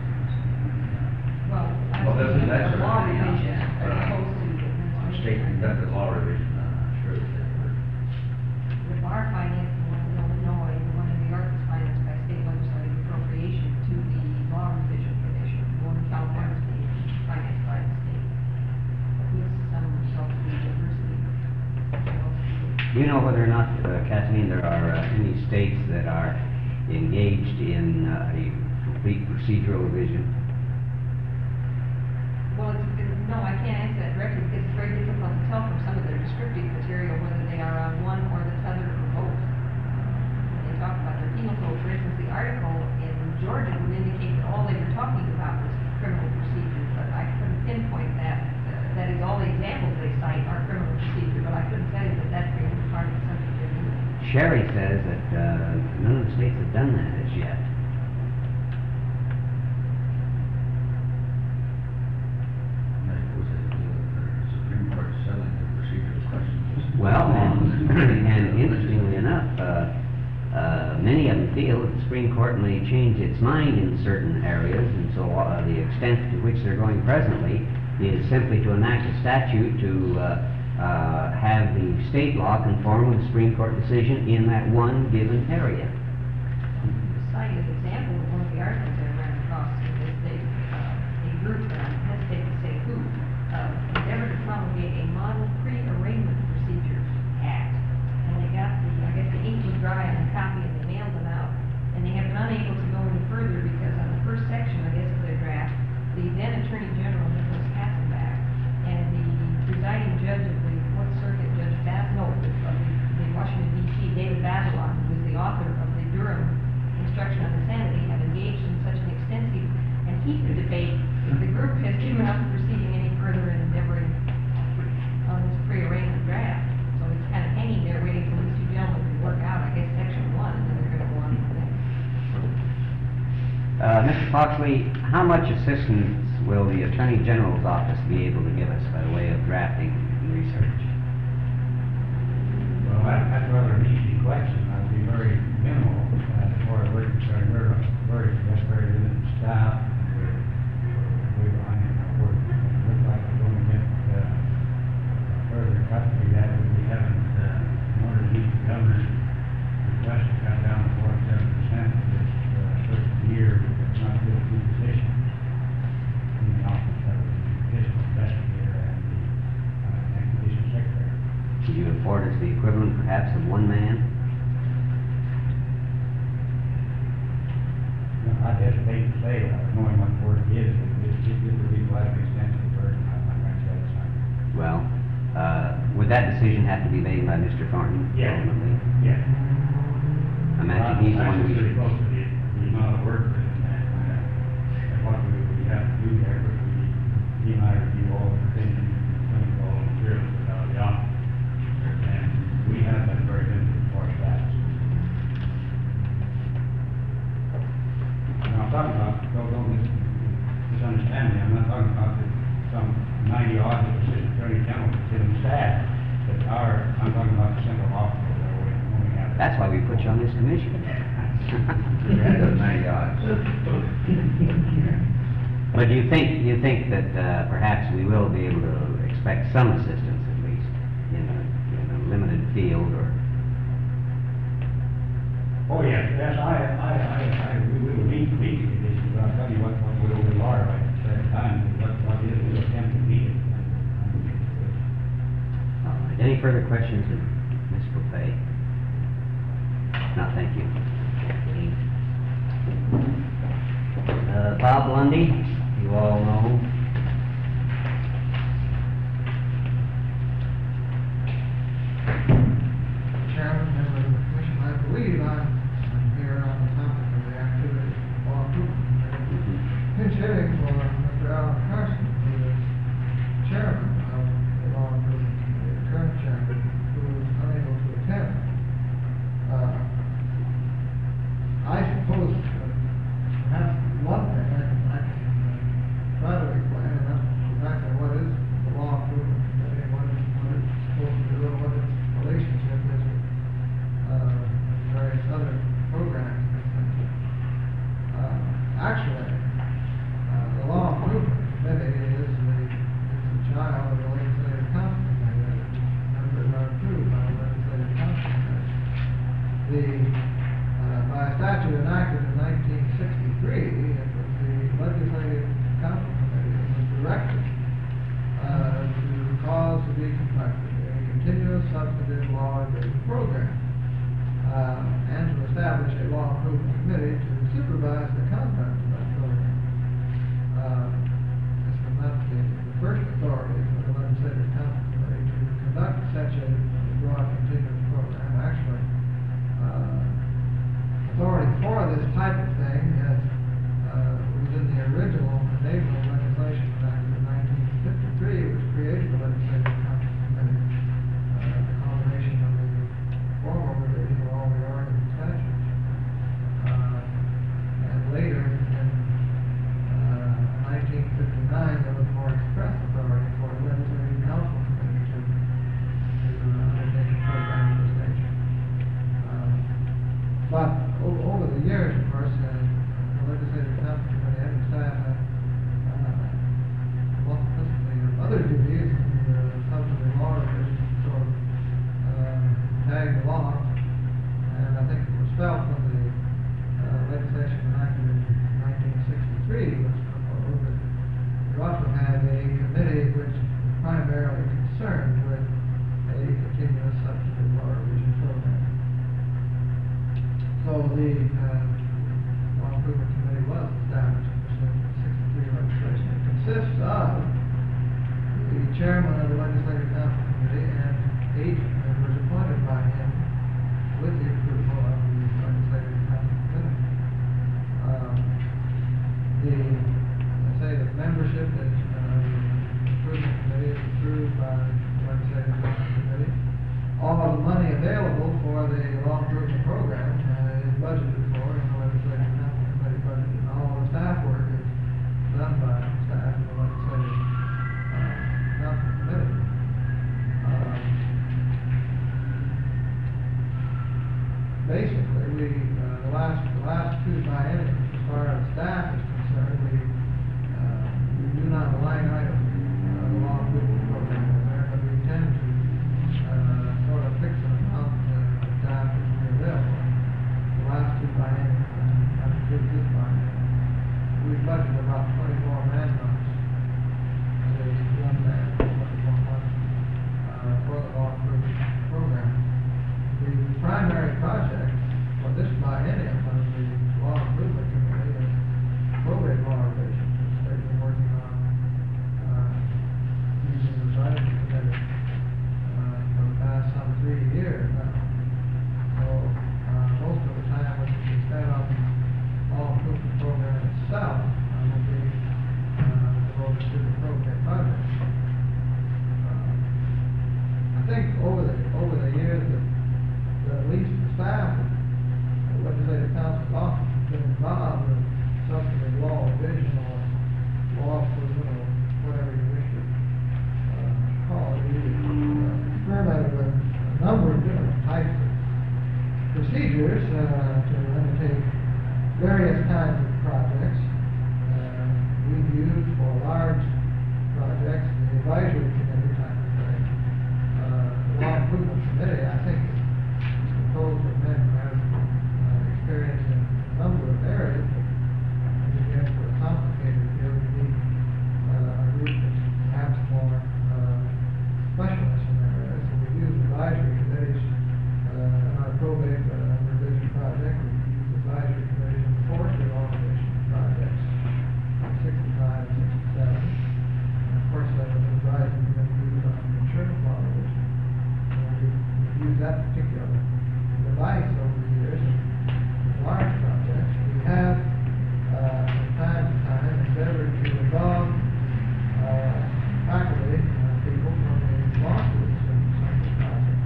Well, Well, that's the a- law revision, yeah, as but, opposed to the State conducted law revision, sure that they were. The bar finance, the one in Illinois, the one in New York is financed by state legislative appropriation to the Law Revision Commission. The one in California is being financed by the state, with some help from the university. Do you know whether or not, Kathleen, there are any states that are engaged in a complete procedural revision? Well, no, I can't answer that directly because it's very difficult to tell from some of their descriptive material whether they are on one or the other or both. When they talk about their penal code, for instance, the article in Georgia would indicate that all they were talking about was criminal procedures, but I couldn't pinpoint that. That is, all the examples they cite are criminal procedure, but I couldn't tell you that that's really part of the subject they're doing. Sherry says that none of the states have done that as yet. Supreme Court settling the procedural questions. Well, and interestingly enough, many of them feel that the Supreme Court may change its mind in certain areas, and so the extent to which they're going presently is simply to enact a statute to have the state law conform with the Supreme Court decision in that one given area. Citing an example of one of the articles I ran across in this day, a group, and I hesitate to say who, endeavored to promulgate a model pre-arraignment procedures act. And they got the, I guess the ink was dry on the copy and they mailed them out. And they have been unable to go any further because on the first section, I guess, of their draft, the then Attorney General, Nicholas Katzenbach, and the presiding judge of the Fourth Circuit, Judge of the Washington D.C., David Bazelon, who is the author of the Durham Instruction on Insanity, have engaged in such an extensive and heated debate that the group has given up proceeding any further in endeavoring on this pre-arraignment draft. So it's kind of hanging there waiting for these two gentlemen to work out, I guess, section 1, and then they're going to go on to the next. Mr. Foxley, how much assistance will the Attorney General's office be able to give us by way of drafting and research? Well, that's rather an easy question. I'd be very minimal as far as we're concerned. We're very limited staff. We're behind in our work. It looks like we're going to get further custody that we haven't, in order to meet the governor's request to cut down to 47% for this first year. It's not good to position in the office of the judicial investigator and the report is the equivalent perhaps of one man? I'd hesitate to say that, knowing what the work is, it would be quite an extensive burden, I'm going to say it's Well, would that decision have to be made by Mr. Thornton? Yeah. Ultimately? Yeah. I imagine he's the one we Actually, should... pretty close to the amount of work and what we have to do there, but he and I review all the opinions, clinical materials without the office. And we have been very good as far as that. Now, I'm talking about, don't misunderstand me, I'm not talking about some 90-odd attorney general that's in staff, but I'm talking about the central hospital where we only have. That's why we put you on this commission. Yeah, those 90 odds. But you think that perhaps we will be able to expect some assistance at least in a limited field or... Oh, yes, we will meet the issue, but I'll tell you what we are right at the same time, what is the attempt to meet it. All right. Any further questions of Ms. Buffet? No, thank you. Bob Lundy, you all know. Chairman, members of the commission, I believe I'm here on the topic of the activity of the law improvement committee. Pinch hitting for Mr. Alan Carson, who is chairman of the law improvement committee, the current chairman, who is unable to attend. I suppose perhaps one thing I can try to explain, and that's exactly what is the law improvement committee, and what it's supposed to do, and what its relationship is with various other programs. Actually, the law improvement committee is the child of the legislative council committee. Members are approved by the legislative council committee. By statute enacted in 1963, it was the legislative council committee that was directed to cause to be conducted a continuous substantive law review program and to establish a law improvement committee to supervise the conduct of that program. This was not the first authority for the legislative council committee to conduct such a broad continuous program. Actually, authority for this type of thing was in the original enabling legislation enacted in 1953, which created the legislative council committee, the combination of the formal revision of all the Oregon statutes. And later, in 1959, there was more express authority for the legislative council committee to undertake a program of this nature. But over the years, of course, the legislative council committee and its staff have multiplicity of other duties and substantive law revisions sort of tagged along. And I think it was felt when the legislation enacted in 1963 was proposed that you ought to have a committee which is primarily concerned with a continuous substantive law revision program. So the law improvement committee was established pursuant to the 63 legislation. It consists of the chairman of the legislative council committee and 8 members appointed by him with the approval of the legislative council committee. The membership is the improvement committee is approved by the legislative council committee. All of the money available for the law improvement program is budgeted for in the legislative council committee budget, and all the staff work is done by staff of the legislative council committee. Basically, the last two bienniums, as far as staff is concerned, we do not line item the law improvement program in there, but we tend to sort of fix an amount of staff that we available. The last two bienniums, and this biennium, we budgeted about 24 man months. There's one man, 24 months for the law improvement program. think over the years that at least the staff of the legislative council's office has been involved in something in law vision or law for, whatever you wish to call it. We experimented with a number of different types of procedures to undertake various kinds of projects. We've used for large projects the advisory committee type of thing. The Law Improvement Committee, I think, is composed of men who have experience in a number of areas, but again, for a complicated field, we need a group that's perhaps more specialists in that area. So we use advisory committees in our probate revision project. We use advisory committees in the forestry organization projects, 65 and 67. And of course, that was an advisory committee used on the insurance law revision. We've used that particular device over the years in large projects. We have, from time to time, endeavored to involve faculty people from the law schools in some of the projects.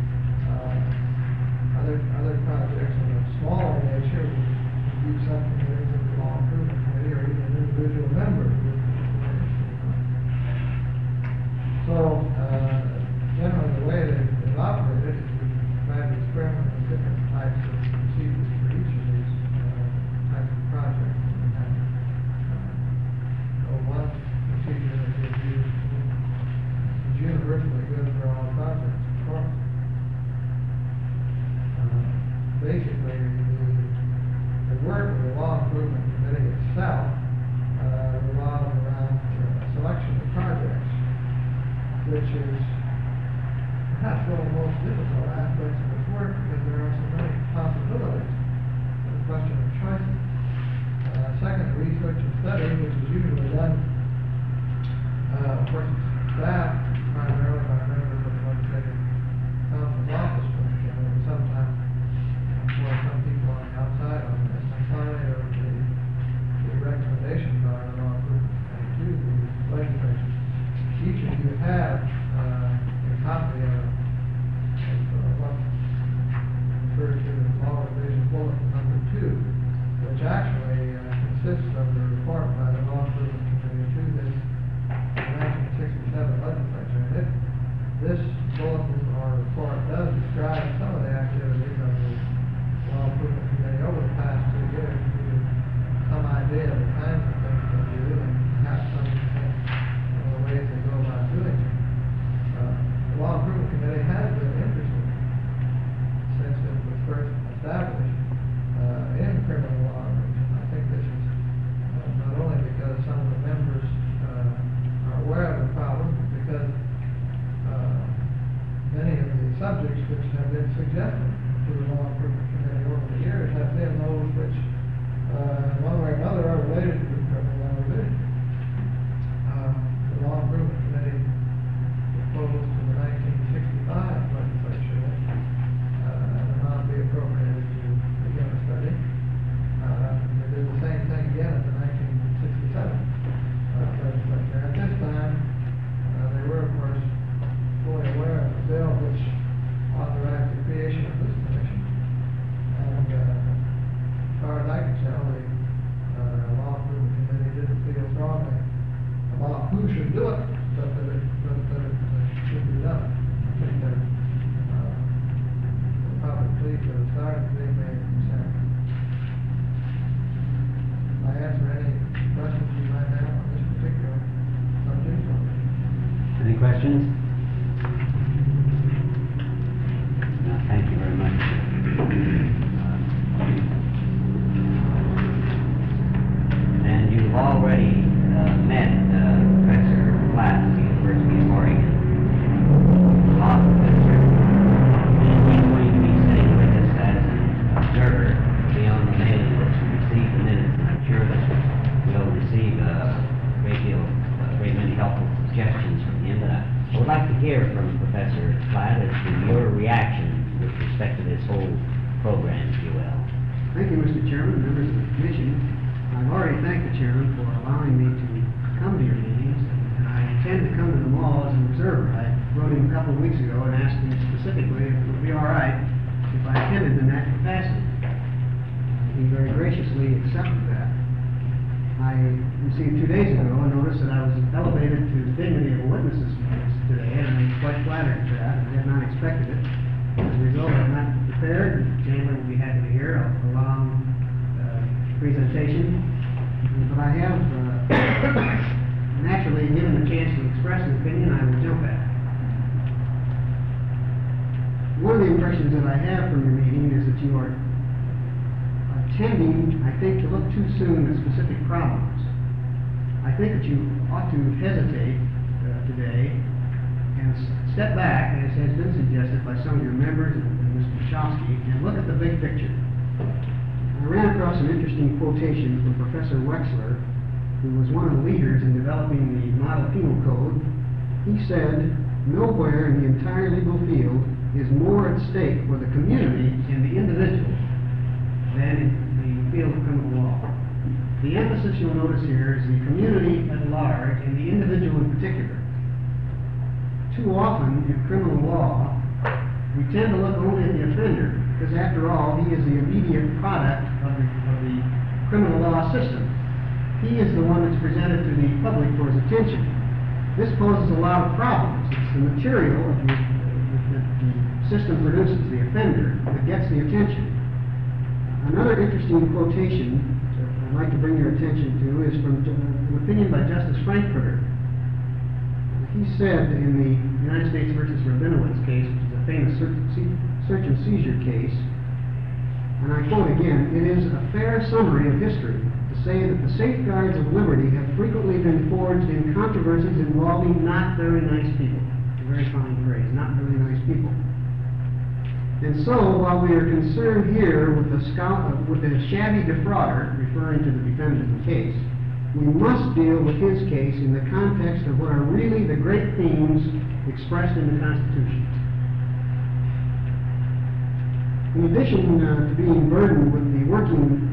Other projects of a smaller nature would use subcommittees of the Law Improvement Committee or even an individual member who would be interested in it. So, generally, the way they've operated is we've tried to experiment with different types of procedures for each of these types of projects. One procedure that we've used is universally good for all projects, of course. Basically, the work of the Law Improvement Committee itself revolves around a selection of projects, which is perhaps one of the most difficult aspects of this work because there are so many possibilities. It's a question of choices. Second, research and study, which is usually done, of course, staff primarily by members of the legislative council's office, but sometimes for some people on the outside on this, and finally, the recommendation by the Law Improvement Committee to the legislature. Each of you have a copy of what's referred to as Law Revision Bulletin number 2, which actually consists of the report by the Law Improvement Committee to this 1967 legislature. And this bulletin or report does describe some of the activities of the Law Improvement Committee over the past 2 years to give you some idea of the kinds of things they do and perhaps some of the ways they go about doing it. The Law Improvement Committee has been interested since it was first established in criminal law. I think this is not only because some of the members are aware of the problem, but because many of the subjects which have been suggested to the Law Improvement Committee over the years have been those which, one way or another, are related to the criminal law revision. The Law Improvement Committee proposed to the 1965 legislature that an amount be appropriated to begin a study. They did the same thing again at the 1967 legislature. At this time, they were, of course, fully aware of the bill which authorized the creation of this commission. And as far as I can tell, the Law Improvement Committee didn't feel strongly about who should do it, but that it should be done. I think that the public pleas that have started being made concern. I answer any questions you might have on this particular subject. Any questions? No, thank you very much. And you've already met Professor Platt at the University of Oregon, law professor. And he's going to be sitting with us as an observer, be on the mailing list to receive the minutes. And I'm sure that we'll receive a great many helpful suggestions from him. But I would like to hear from Professor Platt as to your reaction with respect to this whole program, if you will. Thank you, Mr. Chairman, members of the Commission. I've already thanked the Chairman for allowing me to come to your meetings, and I intend to come to them all as an observer. I wrote him a couple of weeks ago and asked him specifically if it would be all right if I attended in that capacity. He very graciously accepted that. I received 2 days ago a notice that I was elevated to the dignity of a witness today, and I'm quite flattered for that. I had not expected it. As a result, I'm not prepared. Chamber will be happy to hear a long presentation, but I have naturally given the chance to express an opinion. I will jump at it. One of the impressions that I have from your meeting is that you are tending, I think, to look too soon at specific problems. I think that you ought to hesitate today and step back, as has been suggested by some of your members and Mr. Chomsky, and look at the big picture. I ran across an interesting quotation from Professor Wexler, who was one of the leaders in developing the Model Penal Code. He said, "Nowhere in the entire legal field is more at stake for the community and the individual than in the field of criminal law." The emphasis you'll notice here is the community at large and the individual in particular. Too often in criminal law, we tend to look only at the offender, because after all, he is the immediate product of the criminal law system. He is the one that's presented to the public for his attention. This poses a lot of problems. It's the material that the system produces, the offender, that gets the attention. Another interesting quotation I'd like to bring your attention to is from an opinion by Justice Frankfurter. He said in the United States versus Rabinowitz case, which is a famous search and seizure case, and I quote again, "It is a fair summary of history to say that the safeguards of liberty have frequently been forged in controversies involving not very nice people." A very fine phrase, not very nice people. And so, while we are concerned here with the shabby defrauder, referring to the defendant in the case, we must deal with his case in the context of what are really the great themes expressed in the Constitution. In addition to being burdened with the working,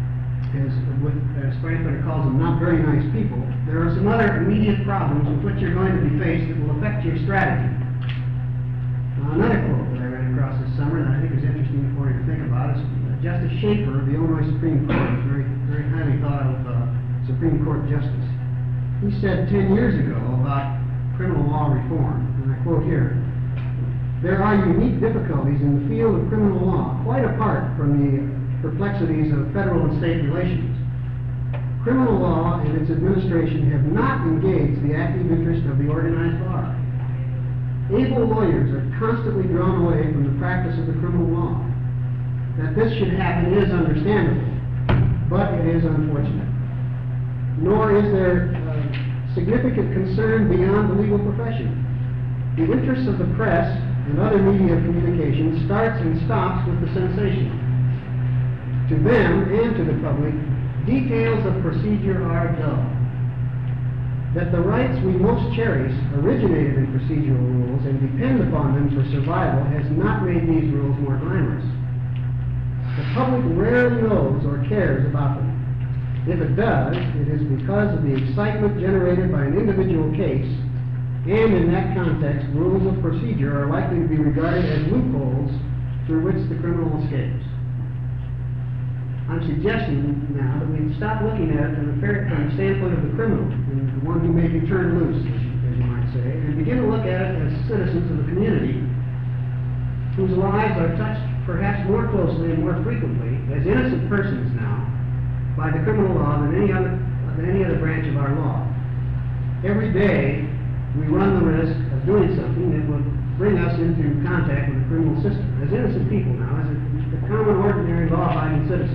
as Frankfurter calls them, not very nice people, there are some other immediate problems with which you're going to be faced that will affect your strategy. Another quote that I ran across this summer that I think is interesting for you to think about is Justice Schaefer of the Illinois Supreme Court, a very, very highly thought of Supreme Court justice. He said 10 years ago about criminal law reform, and I quote here, "There are unique difficulties in the field of criminal law, quite apart from the perplexities of federal and state relations. Criminal law and its administration have not engaged the active interest of the organized bar. Able lawyers are constantly drawn away from the practice of the criminal law. That this should happen is understandable, but it is unfortunate. Nor is there significant concern beyond the legal profession. The interests of the press and other media communication starts and stops with the sensation. To them and to the public, details of procedure are dull. That the rights we most cherish originated in procedural rules and depend upon them for survival has not made these rules more glamorous. The public rarely knows or cares about them. If it does, it is because of the excitement generated by an individual case, and in that context, rules of procedure are likely to be regarded as loopholes through which the criminal escapes." I'm suggesting now that we stop looking at it from the standpoint of the criminal, and the one who may be turned loose, as you might say, and begin to look at it as citizens of the community whose lives are touched perhaps more closely and more frequently as innocent persons now by the criminal law than any other branch of our law. Every day we run the risk of doing something that would bring us into contact with the criminal system as innocent people now, as a common, ordinary, law-abiding citizen.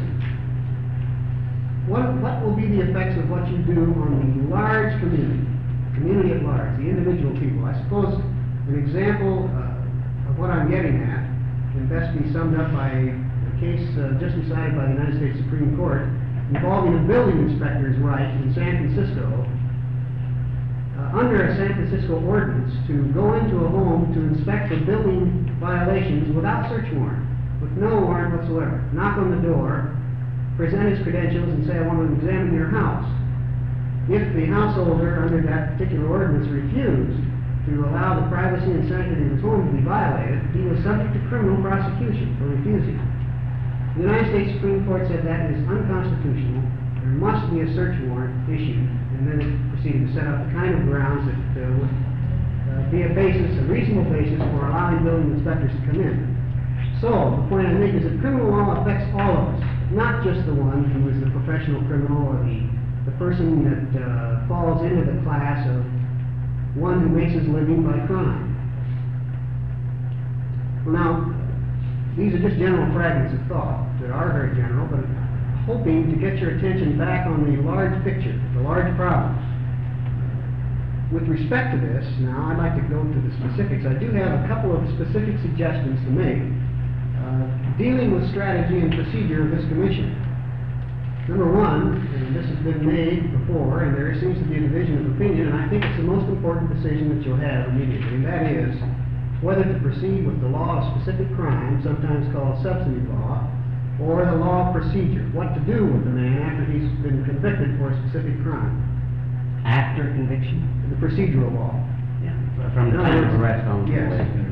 What will be the effects of what you do on the large community at large, the individual people? I suppose an example of what I'm getting at can best be summed up by a case just decided by the United States Supreme Court involving a building inspector's right in San Francisco, under a San Francisco ordinance, to go into a home to inspect the building violations without search warrant, with no warrant whatsoever. Knock on the door, present his credentials, and say, "I want to examine your house." If the householder under that particular ordinance refused to allow the privacy and sanctity of his home to be violated, he was subject to criminal prosecution for refusing. The United States Supreme Court said that is unconstitutional. There must be a search warrant issued, and then it proceeded to set up the kind of grounds that would be a reasonable basis for allowing building inspectors to come in. So, the point I make is that criminal law affects all of us, not just the one who is the professional criminal or the person that falls into the class of one who makes his living by crime. Well, now, these are just general fragments of thought that are very general, but I'm hoping to get your attention back on the large picture, the large problems. With respect to this, now, I'd like to go to the specifics. I do have a couple of specific suggestions to make dealing with strategy and procedure of this commission. Number one, and this has been made before, and there seems to be a division of opinion, and I think it's the most important decision that you'll have immediately, and that is whether to proceed with the law of specific crime, sometimes called substantive law, or the law of procedure, what to do with the man after he's been convicted for a specific crime. After conviction? The procedural law. Yeah, from the time of arrest on. Yes.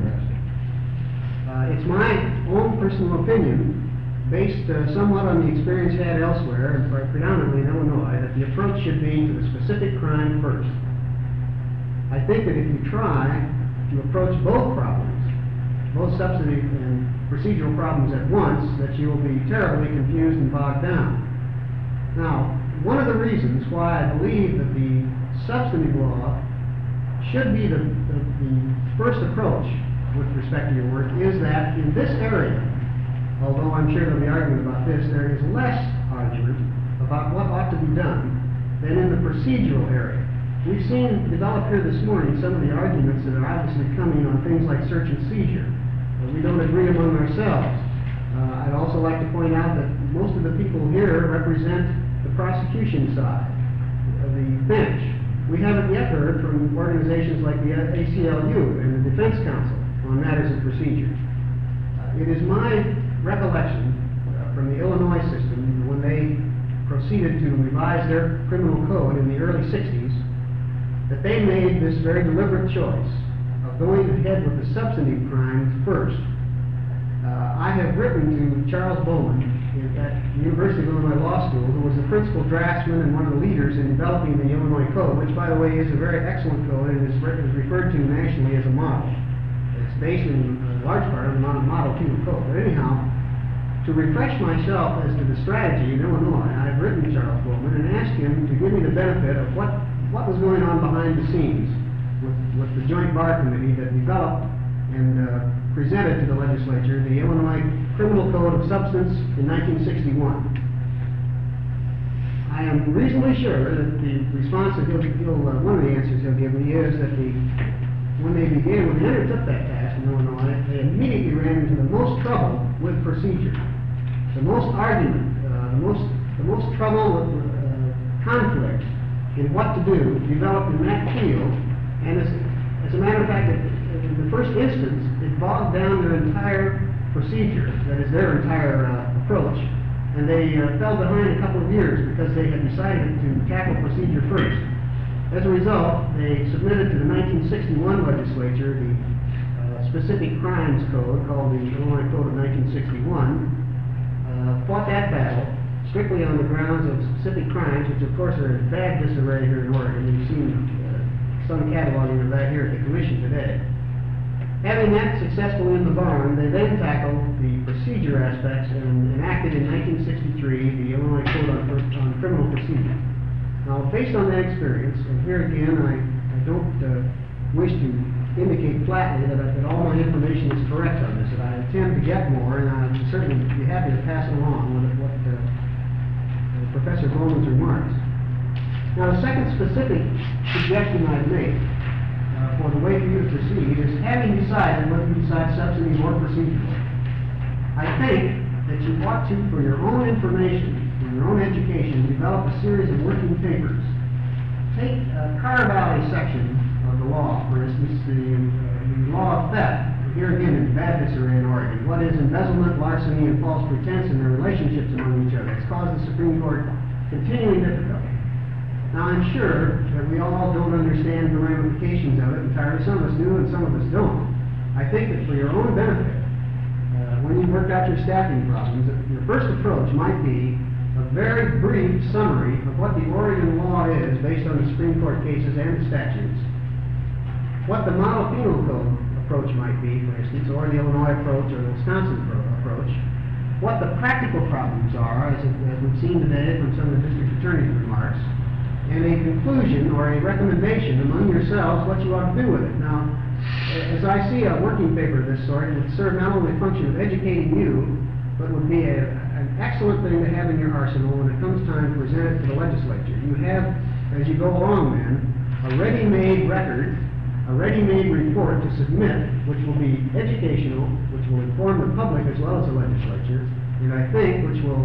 It's my own personal opinion, based somewhat on the experience had elsewhere, and predominantly in Illinois, that the approach should be to the specific crime first. I think that if you try to approach both problems, both substantive and procedural problems at once, that you will be terribly confused and bogged down. Now, one of the reasons why I believe that the substantive law should be the first approach with respect to your work is that in this area, although I'm sure there'll be argument about this, there is less argument about what ought to be done than in the procedural area. We've seen develop here this morning some of the arguments that are obviously coming on things like search and seizure. We don't agree among ourselves. I'd also like to point out that most of the people here represent the prosecution side of the bench. We haven't yet heard from organizations like the ACLU and the Defense Council on matters of procedure. It is my recollection from the Illinois system when they proceeded to revise their criminal code in the early 60s that they made this very deliberate choice of going ahead with the substantive crimes first. I have written to Charles Bowman at the University of Illinois Law School, who was the principal draftsman and one of the leaders in developing the Illinois Code, which, by the way, is a very excellent code and is referred to nationally as a model. It's based in large part on the Model Penal Code. But anyhow, to refresh myself as to the strategy in Illinois, I've written to Charles Bowman and asked him to give me the benefit of what was going on behind the scenes with the Joint Bar Committee that developed and presented to the legislature the Illinois Criminal Code of Substance in 1961. I am reasonably sure that the response that one of the answers he'll give me is that when they undertook that task in Illinois, they immediately ran into the most trouble with procedure, the most argument, the most trouble with conflict in what to do developed in that field, and as a matter of fact, in the first instance, it bogged down their entire procedure, that is their entire approach, and they fell behind a couple of years because they had decided to tackle procedure first. As a result, they submitted to the 1961 legislature the Specific Crimes Code, called the Illinois Code of 1961, fought that battle strictly on the grounds of specific crimes, which of course are in bad disarray here in Oregon. You've seen some cataloging of that here at the Commission today. Having that successfully in the barn, they then tackled the procedure aspects and enacted in 1963 the Illinois Code on Criminal Procedure. Now, based on that experience, and here again, I don't wish to indicate flatly that all my information is correct on this, that I intend to get more, and I would certainly be happy to pass along what Professor Bowman's remarks. Now, the second specific suggestion I'd make for the way for you to proceed is, having decided whether you decide substantive or procedural, I think that you ought to, for your own information, for your own education, develop a series of working papers. Carve out a section of the law, for instance, the law of theft. Here again, in bad disarray in Oregon. What is embezzlement, larceny, and false pretense, and their relationships among each other? It's caused the Supreme Court continuing difficulty. Now, I'm sure that we all don't understand the ramifications of it entirely. Some of us do and some of us don't. I think that for your own benefit, when you've worked out your staffing problems, your first approach might be a very brief summary of what the Oregon law is based on the Supreme Court cases and the statutes, what the model penal code approach might be, for instance, or the Illinois approach or the Wisconsin approach, what the practical problems are, as we've seen today from some of the district attorney's remarks, and a conclusion or a recommendation among yourselves what you ought to do with it. Now, as I see a working paper of this sort, it would serve not only the function of educating you, but would be an excellent thing to have in your arsenal when it comes time to present it to the legislature. You have, as you go along then, a ready-made record, a ready-made report to submit, which will be educational, which will inform the public as well as the legislature, and I think which will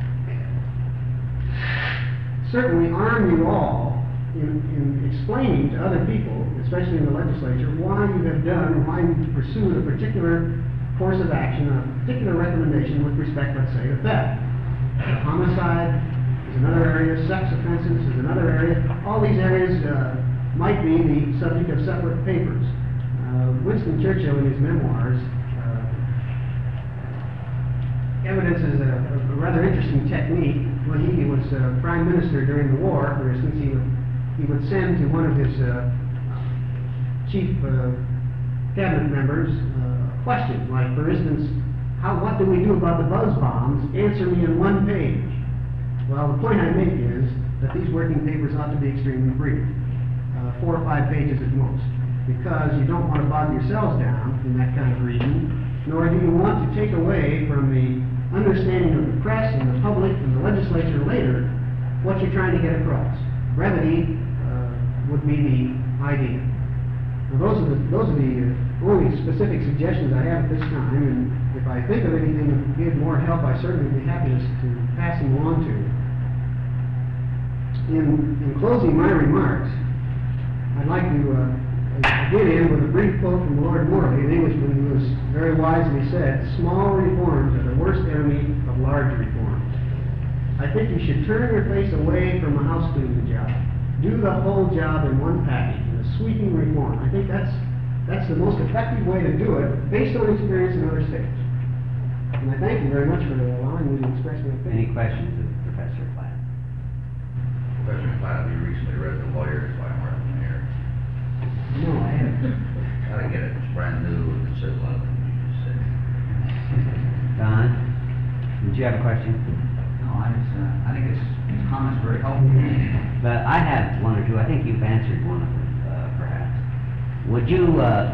certainly arm you all in explaining to other people, especially in the legislature, why you have done, why you pursued a particular course of action, a particular recommendation with respect, let's say, to theft. Homicide is another area, sex offenses is another area. All these areas might be the subject of separate papers. Winston Churchill, in his memoirs, evidences a rather interesting technique. When he was prime minister during the war, for instance, he would send to one of his chief cabinet members questions, like, for instance, what do we do about the buzz bombs? Answer me in one page. Well, the point I make is that these working papers ought to be extremely brief, 4 or 5 pages at most, because you don't want to bog yourselves down in that kind of reading, nor do you want to take away from the understanding of the press and the public and the legislature later what you're trying to get across. Brevity would be the idea. Now, those are the only specific suggestions I have at this time, and if I think of anything that would give more help, I certainly would be happy to pass them along to you. In closing my remarks, I'd like to begin with a brief quote from Lord Morley, an Englishman who was very wisely said, "Small reforms are the worst enemy of large reforms." I think you should turn your face away from a house cleaning job. Do the whole job in one package, in a sweeping reform. I think that's the most effective way to do it, based on experience in other states. And I thank you very much for allowing me to express my opinion. Any questions of Professor Platt? Professor Platt, have you recently read The Lawyers by Martin Mayer? No, I haven't. Gotta get it, it's brand new, and it says a lot of things you just said. Don, did you have a question? No, I think his comments very helpful. But I have one or two. I think you've answered one of them, perhaps. Would you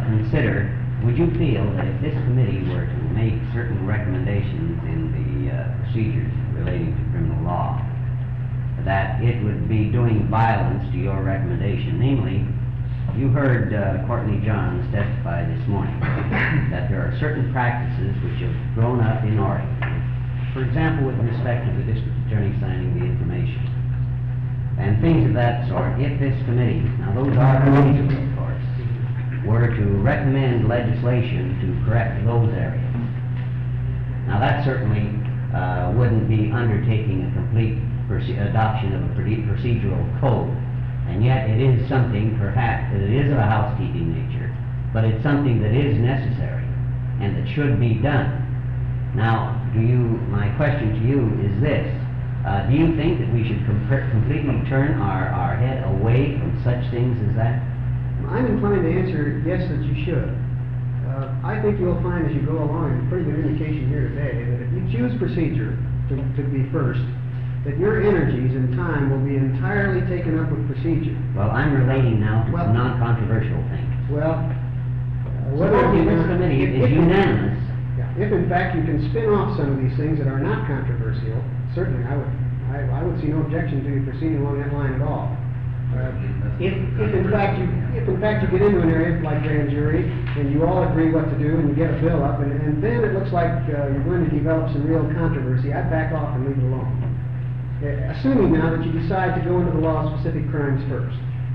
would you feel that if this committee were to make certain recommendations in the procedures relating to criminal law, that it would be doing violence to your recommendation? Namely, you heard Courtney Johns testify this morning that there are certain practices which have grown up in Oregon. For example, with respect to the district attorney signing the information, and things of that sort. If this committee, now those are committees, of course, were to recommend legislation to correct those areas, now that certainly wouldn't be undertaking a complete adoption of a procedural code, and yet it is something, perhaps, that it is of a housekeeping nature, but it's something that is necessary and that should be done. Now, my question to you is this: do you think that we should completely turn our head away from such things as that? I'm inclined to answer yes, that you should. I think you'll find as you go along, and a pretty good indication here today, that if you choose procedure to be first, that your energies and time will be entirely taken up with procedure. Well, I'm relating now to some non-controversial things. Well, supposing this committee is unanimous. If in fact you can spin off some of these things that are not controversial, certainly I would see no objection to you proceeding along that line at all. If in fact you get into an area like grand jury and you all agree what to do and you get a bill up and then it looks like you're going to develop some real controversy, I'd back off and leave it alone. Assuming now that you decide to go into the law of specific crimes first.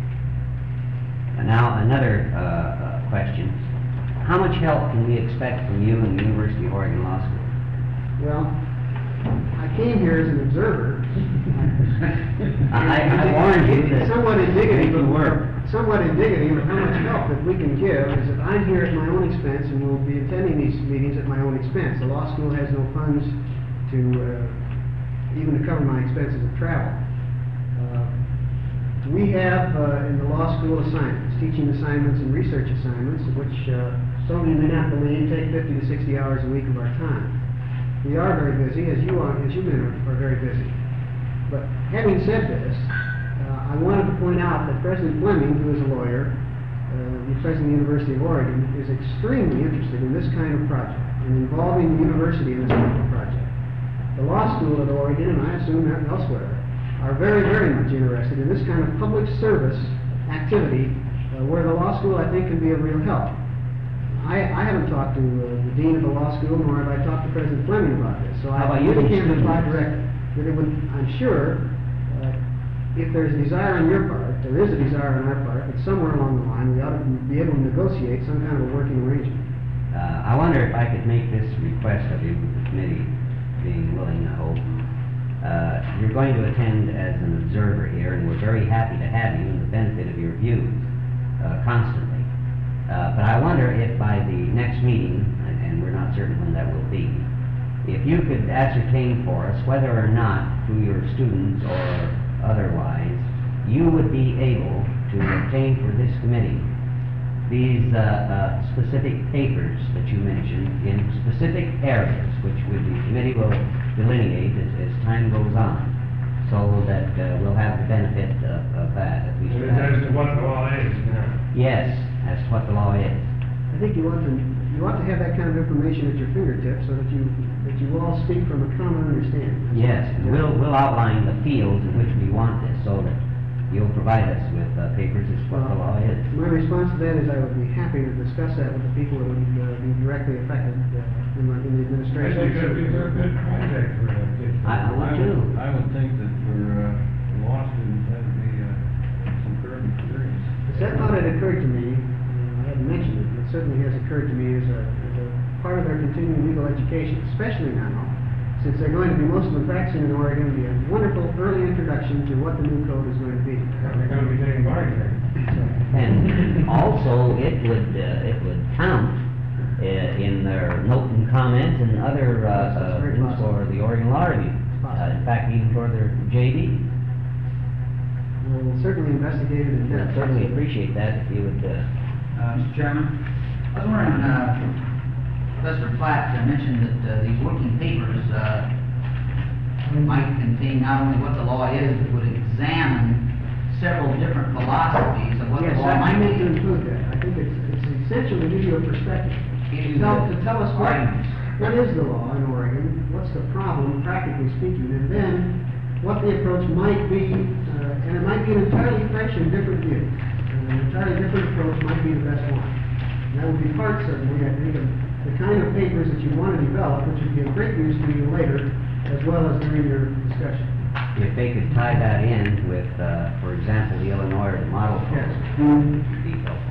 And now another question. How much help can we expect from you and the University of Oregon Law School? Well, I came here as an observer. I warned you that. Somewhat indicative you were. Somewhat indicative of how much help that we can give is that I'm here at my own expense and will be attending these meetings at my own expense. The law school has no funds to, even to cover my expenses of travel. We have in the law school assignments, teaching assignments and research assignments, which some of you may not believe take 50 to 60 hours a week of our time. We are very busy, as you men are very busy. But having said this, I wanted to point out that President Fleming, who is a lawyer, the president of the University of Oregon, is extremely interested in this kind of project and involving the university in this kind of project. The law school at Oregon, and I assume that elsewhere, are very, very much interested in this kind of public service activity where the law school, I think, can be of real help. I haven't talked to the dean of the law school, nor have I talked to President Fleming about this, so How about I you, really can't students? reply directly. But it would, I'm sure, if there's a desire on your part, there is a desire on our part, that somewhere along the line we ought to be able to negotiate some kind of a working arrangement. I wonder if I could make this request of you, the committee being willing, I hope. You're going to attend as an observer here, and we're very happy to have you and the benefit of your views constantly. But I wonder if by the next meeting, and we're not certain when that will be, if you could ascertain for us whether or not, through your students or otherwise, you would be able to obtain for this committee these specific papers that you mentioned in specific areas, which the committee will delineate as time goes on, so that we'll have the benefit of that, at least. As to what the law is now. Yes, as to what the law is. I think you ought to have that kind of information at your fingertips so that you all speak from a common understanding. Yes, and we'll outline the fields in which we want this, so that you'll provide us with papers as to what the law is. My response to that is I would be happy to discuss that with the people that would be directly affected in the I think administration. that'd be a very good project for that kid. I would too. I would think that for law students, that'd be some current experience. That thought had occurred to me, I hadn't mentioned it, but it certainly has occurred to me as a part of their continuing legal education, especially now, since they're going to be, most of them practicing in Oregon, it'll be a wonderful early introduction to what the new code is going to be. They're gonna be taking part in it. And also, it would count in their note and comments and other things for the Oregon Law Review. In fact, even for their JD. We'll certainly investigate it in I'd depth. certainly appreciate that if you would. Mr. Chairman, I was wondering, Professor Platt mentioned that these working papers might contain not only what the law is, but would examine several different philosophies of what Yes, the law I might need to be. include that. I think it's essential to give you a perspective. Into To tell us what arguments. is the law in Oregon, what's the problem, practically speaking, and then what the approach might be, and it might be an entirely fresh and different view. And an entirely different approach might be the best one. And that would be part, certainly, I think, of the kind of papers that you want to develop, which would be of great use to you later, as well as during your discussion. If they could tie that in with, for example, the Illinois or the model code. Would be helpful.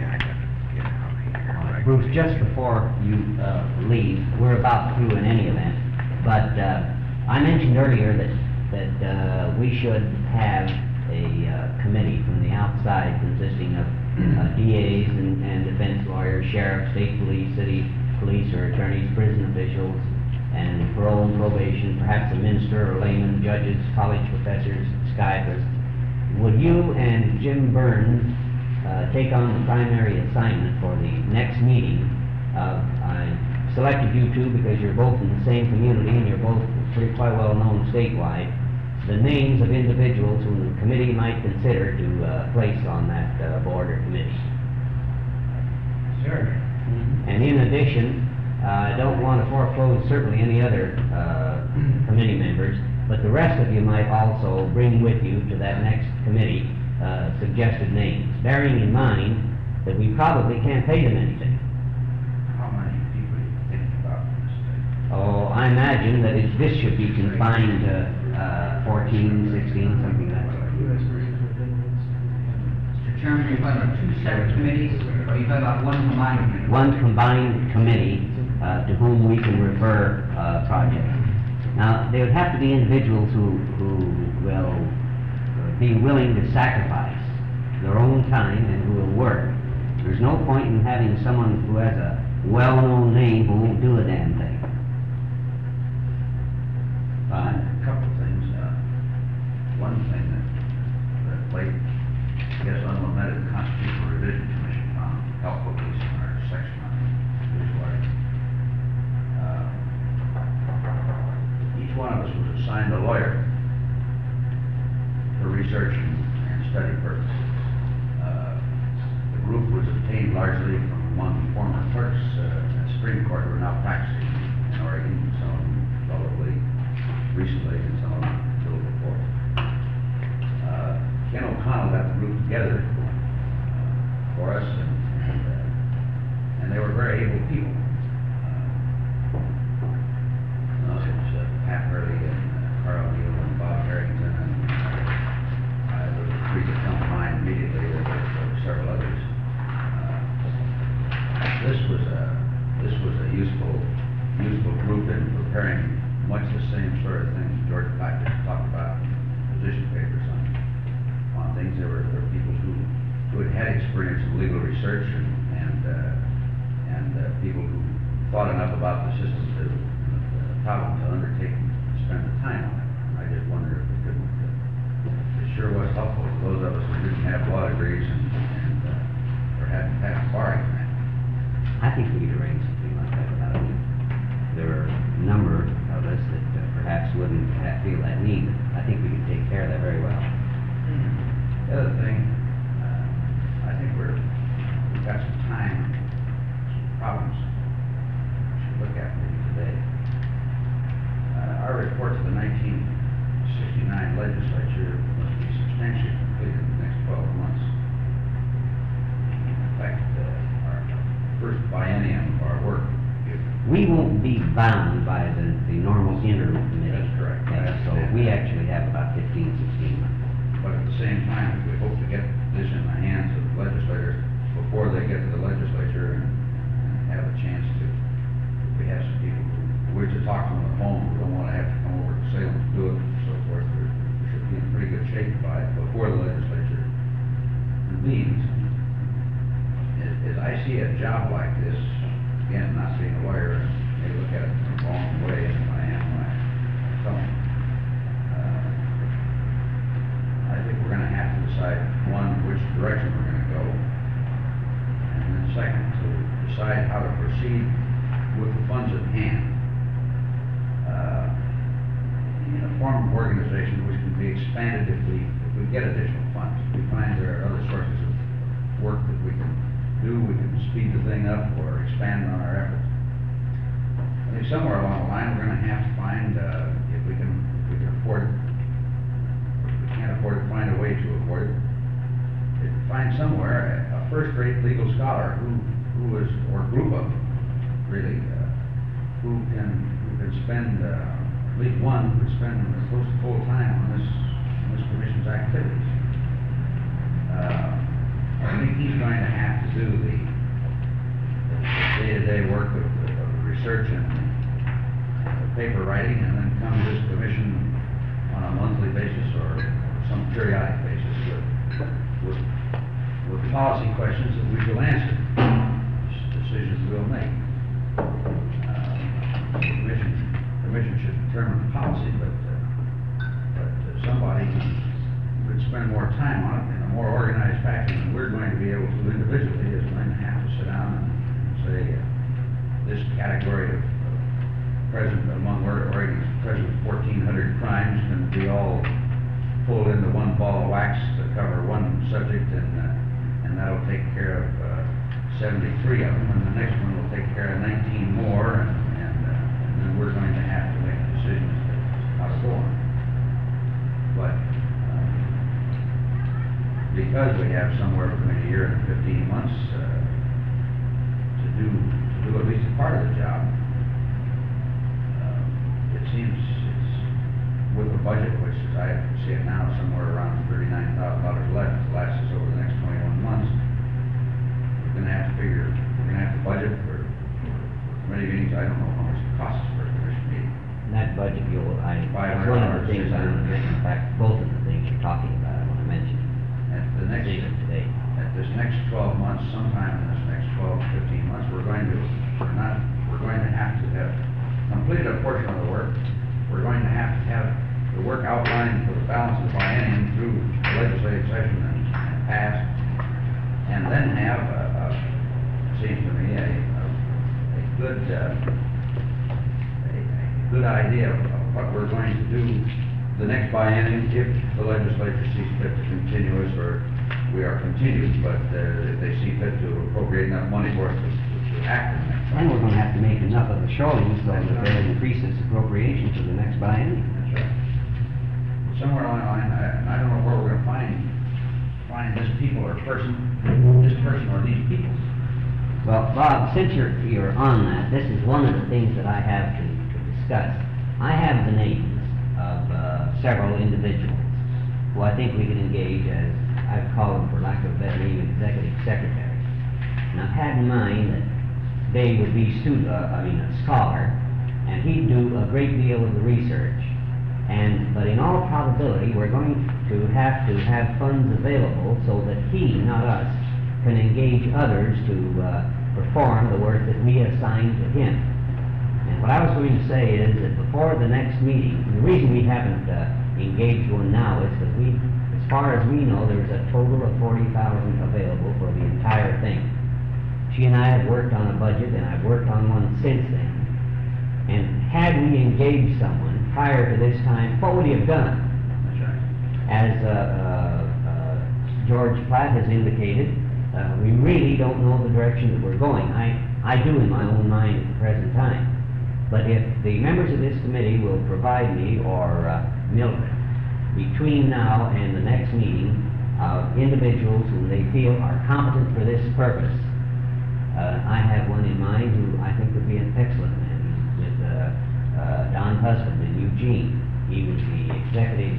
Bruce, just before you leave, we're about through in any event, but I mentioned earlier that we should have a committee from the outside consisting of DAs and defense lawyers, sheriffs, state police, city police or attorneys, prison officials, and parole and probation, perhaps a minister or layman, judges, college professors, skypists. Would you and Jim Burns take on the primary assignment for the next meeting? I selected you two because you're both in the same community and you're both quite well known statewide. The names of individuals whom the committee might consider to place on that board or committee. Sure. And in addition, I don't want to foreclose certainly any other committee members, but the rest of you might also bring with you to that next committee suggested names, bearing in mind that we probably can't pay them anything. How many people do you think about this? Oh, I imagine that this should be confined to 14, 16, something like that. Mr. Chairman, are you talking about two separate committees, or are you talking about one combined committee? One combined committee to whom we can refer projects. Now, there would have to be individuals who will be willing to sacrifice their own time and who will work. There's no point in having someone who has a well-known name who won't do a damn thing. A couple of things. One thing that late, I guess, unlimited constitutional revision commission found helpful, at least in our section on newsletter. Each one of us was assigned a lawyer for research and study purposes. The group was obtained largely from among former clerks at Supreme Court who are now practicing in Oregon, some of them relatively recently and some of them a little before. Ken O'Connell got the group together for us, and they were very able people. It's Pat Hurley and Carl Neal and Bob Harrington, and those are three that come to mind immediately. There were several others. This was a useful group in preparing much the same sort of things George Platt just talked about in position papers on things. There were people who had experience in legal research and people who thought enough about the system to problem to undertake and spend the time on it. And I just wonder if we could. It sure was helpful to those of us who didn't have law degrees or hadn't passed a bar exam. I think we could arrange something like that without it. There are a number of us that perhaps wouldn't feel that need. I think we could take care of that very well. The other thing, I think we've got some time, some problems we should look at maybe today. Our report to the 1969 legislature must be substantially completed in the next 12 months. In fact, our first biennium of our work. We won't be bound by the normal interim committee. That's correct. So we actually have about 15, 16 months. But at the same time, we hope to get this in the hands of the legislators before they get to the legislature and have a chance to, if we have some people who wish to talk to them at home, who don't want to have to come over to Salem to do it and so forth, we should be in pretty good shape by it before the legislature convenes. As I see a job like this, again, not being a lawyer, may look at it in the wrong way as I am when I tell them. I think we're going to have to decide, one, which direction we're going to go, and then second, to decide how to proceed with the funds at hand. In a form of organization which can be expanded if we get additional funds. If we find there are other sources of work that we can do, we can speed the thing up or expand on our efforts. I think somewhere along the line we're going to have to find if we can afford it. If we can't afford it, find a way to afford it. Find somewhere a first-rate legal scholar who is, or group of them, really, who can spend at least one who could spend close to full time on this commission's activities. I think he's going to have to do the day-to-day work of research and paper writing, and then come to this commission on a monthly basis or some periodic basis with policy questions that we will answer, decisions we'll make. The commission should determine the policy, but somebody who could spend more time on it in a more organized fashion than we're going to be able to individually is going to have to sit down and say, this category of present among Oregon's present 1,400 crimes can be all pulled into one ball of wax to cover one subject, and that'll take care of 73 of them, and the next one will take care of 19 more, and then we're going to have to make decisions as to how to go on. But because we have somewhere between a year and 15 months to do at least a part of the job, it seems it's with the budget, which as I see it now, somewhere around $39,000 left to last us over the next 21 months, we're going to have to budget for committee meetings. I don't know how much it costs for a commission meeting. That that budget, $500 one of the things I want to mention, in fact, both of the things you're talking about, I want to mention. At the next, Today. at this next 12 months, sometime in this next 12, 15 months, we're going to have to have completed a portion of the work. We're going to have the work outlined for the balance of the biennium through the legislative session and passed, and then have, seems to me, a good idea of what we're going to do the next biennium if the legislature sees fit to continue us, or we are continued, but if they see fit to appropriate enough money for us to act in the next And we're biennium. gonna have to make enough of a showing so that they'll increase this appropriation to the next biennium. That's right. Somewhere along the line, I don't know where we're gonna find this people or person or these people. Well, Bob, since you're on that, this is one of the things that I have to discuss. I have the names of several individuals who I think we can engage as, I've called them, for lack of a better name, executive secretaries. And I've had in mind that they would be a scholar, and he'd do a great deal of the research. But in all probability, we're going to have funds available so that he, not us, can engage others to perform the work that we assign to him. And what I was going to say is that before the next meeting, the reason we haven't engaged one now is because as far as we know, there's a total of $40,000 available for the entire thing. She and I have worked on a budget, and I've worked on one since then. And had we engaged someone prior to this time, what would he have done? That's right. As George Platt has indicated, we really don't know the direction that we're going. I do in my own mind at the present time. But if the members of this committee will provide me, or Mildred, between now and the next meeting, individuals who they feel are competent for this purpose, I have one in mind who I think would be an excellent man, with Don Husband in Eugene. He was the executive,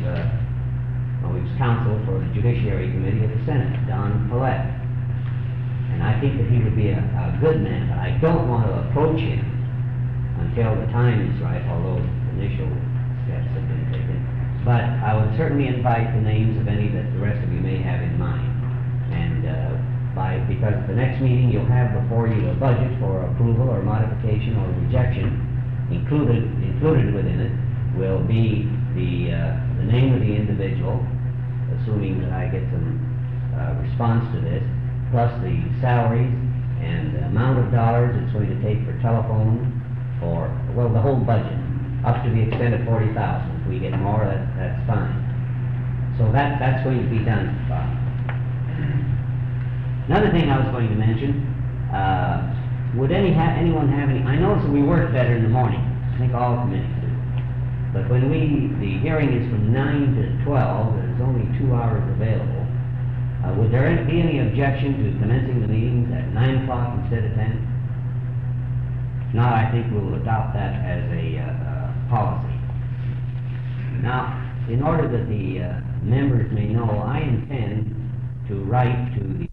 he was counsel for the Judiciary Committee of the Senate, Don Paulette. And I think that he would be a good man, but I don't want to approach him until the time is right, although initial steps have been taken. But I would certainly invite the names of any that the rest of you may have in mind. And because at the next meeting you'll have before you a budget for approval or modification or rejection. Included within it will be the name of the individual, assuming that I get some response to this, plus the salaries and the amount of dollars it's going to take for telephone, or, well, the whole budget, up to the extent of $40,000. If we get more, that's fine. So that's going to be done, Bob. Another thing I was going to mention, would anyone have any, I notice that we work better in the morning. I think all committees do. But when the hearing is from 9 to 12, there's only 2 hours available. Would there be any objection to commencing the meetings at 9 o'clock instead of 10? If not, I think we'll adopt that as a policy. Now, in order that the members may know, I intend to write to the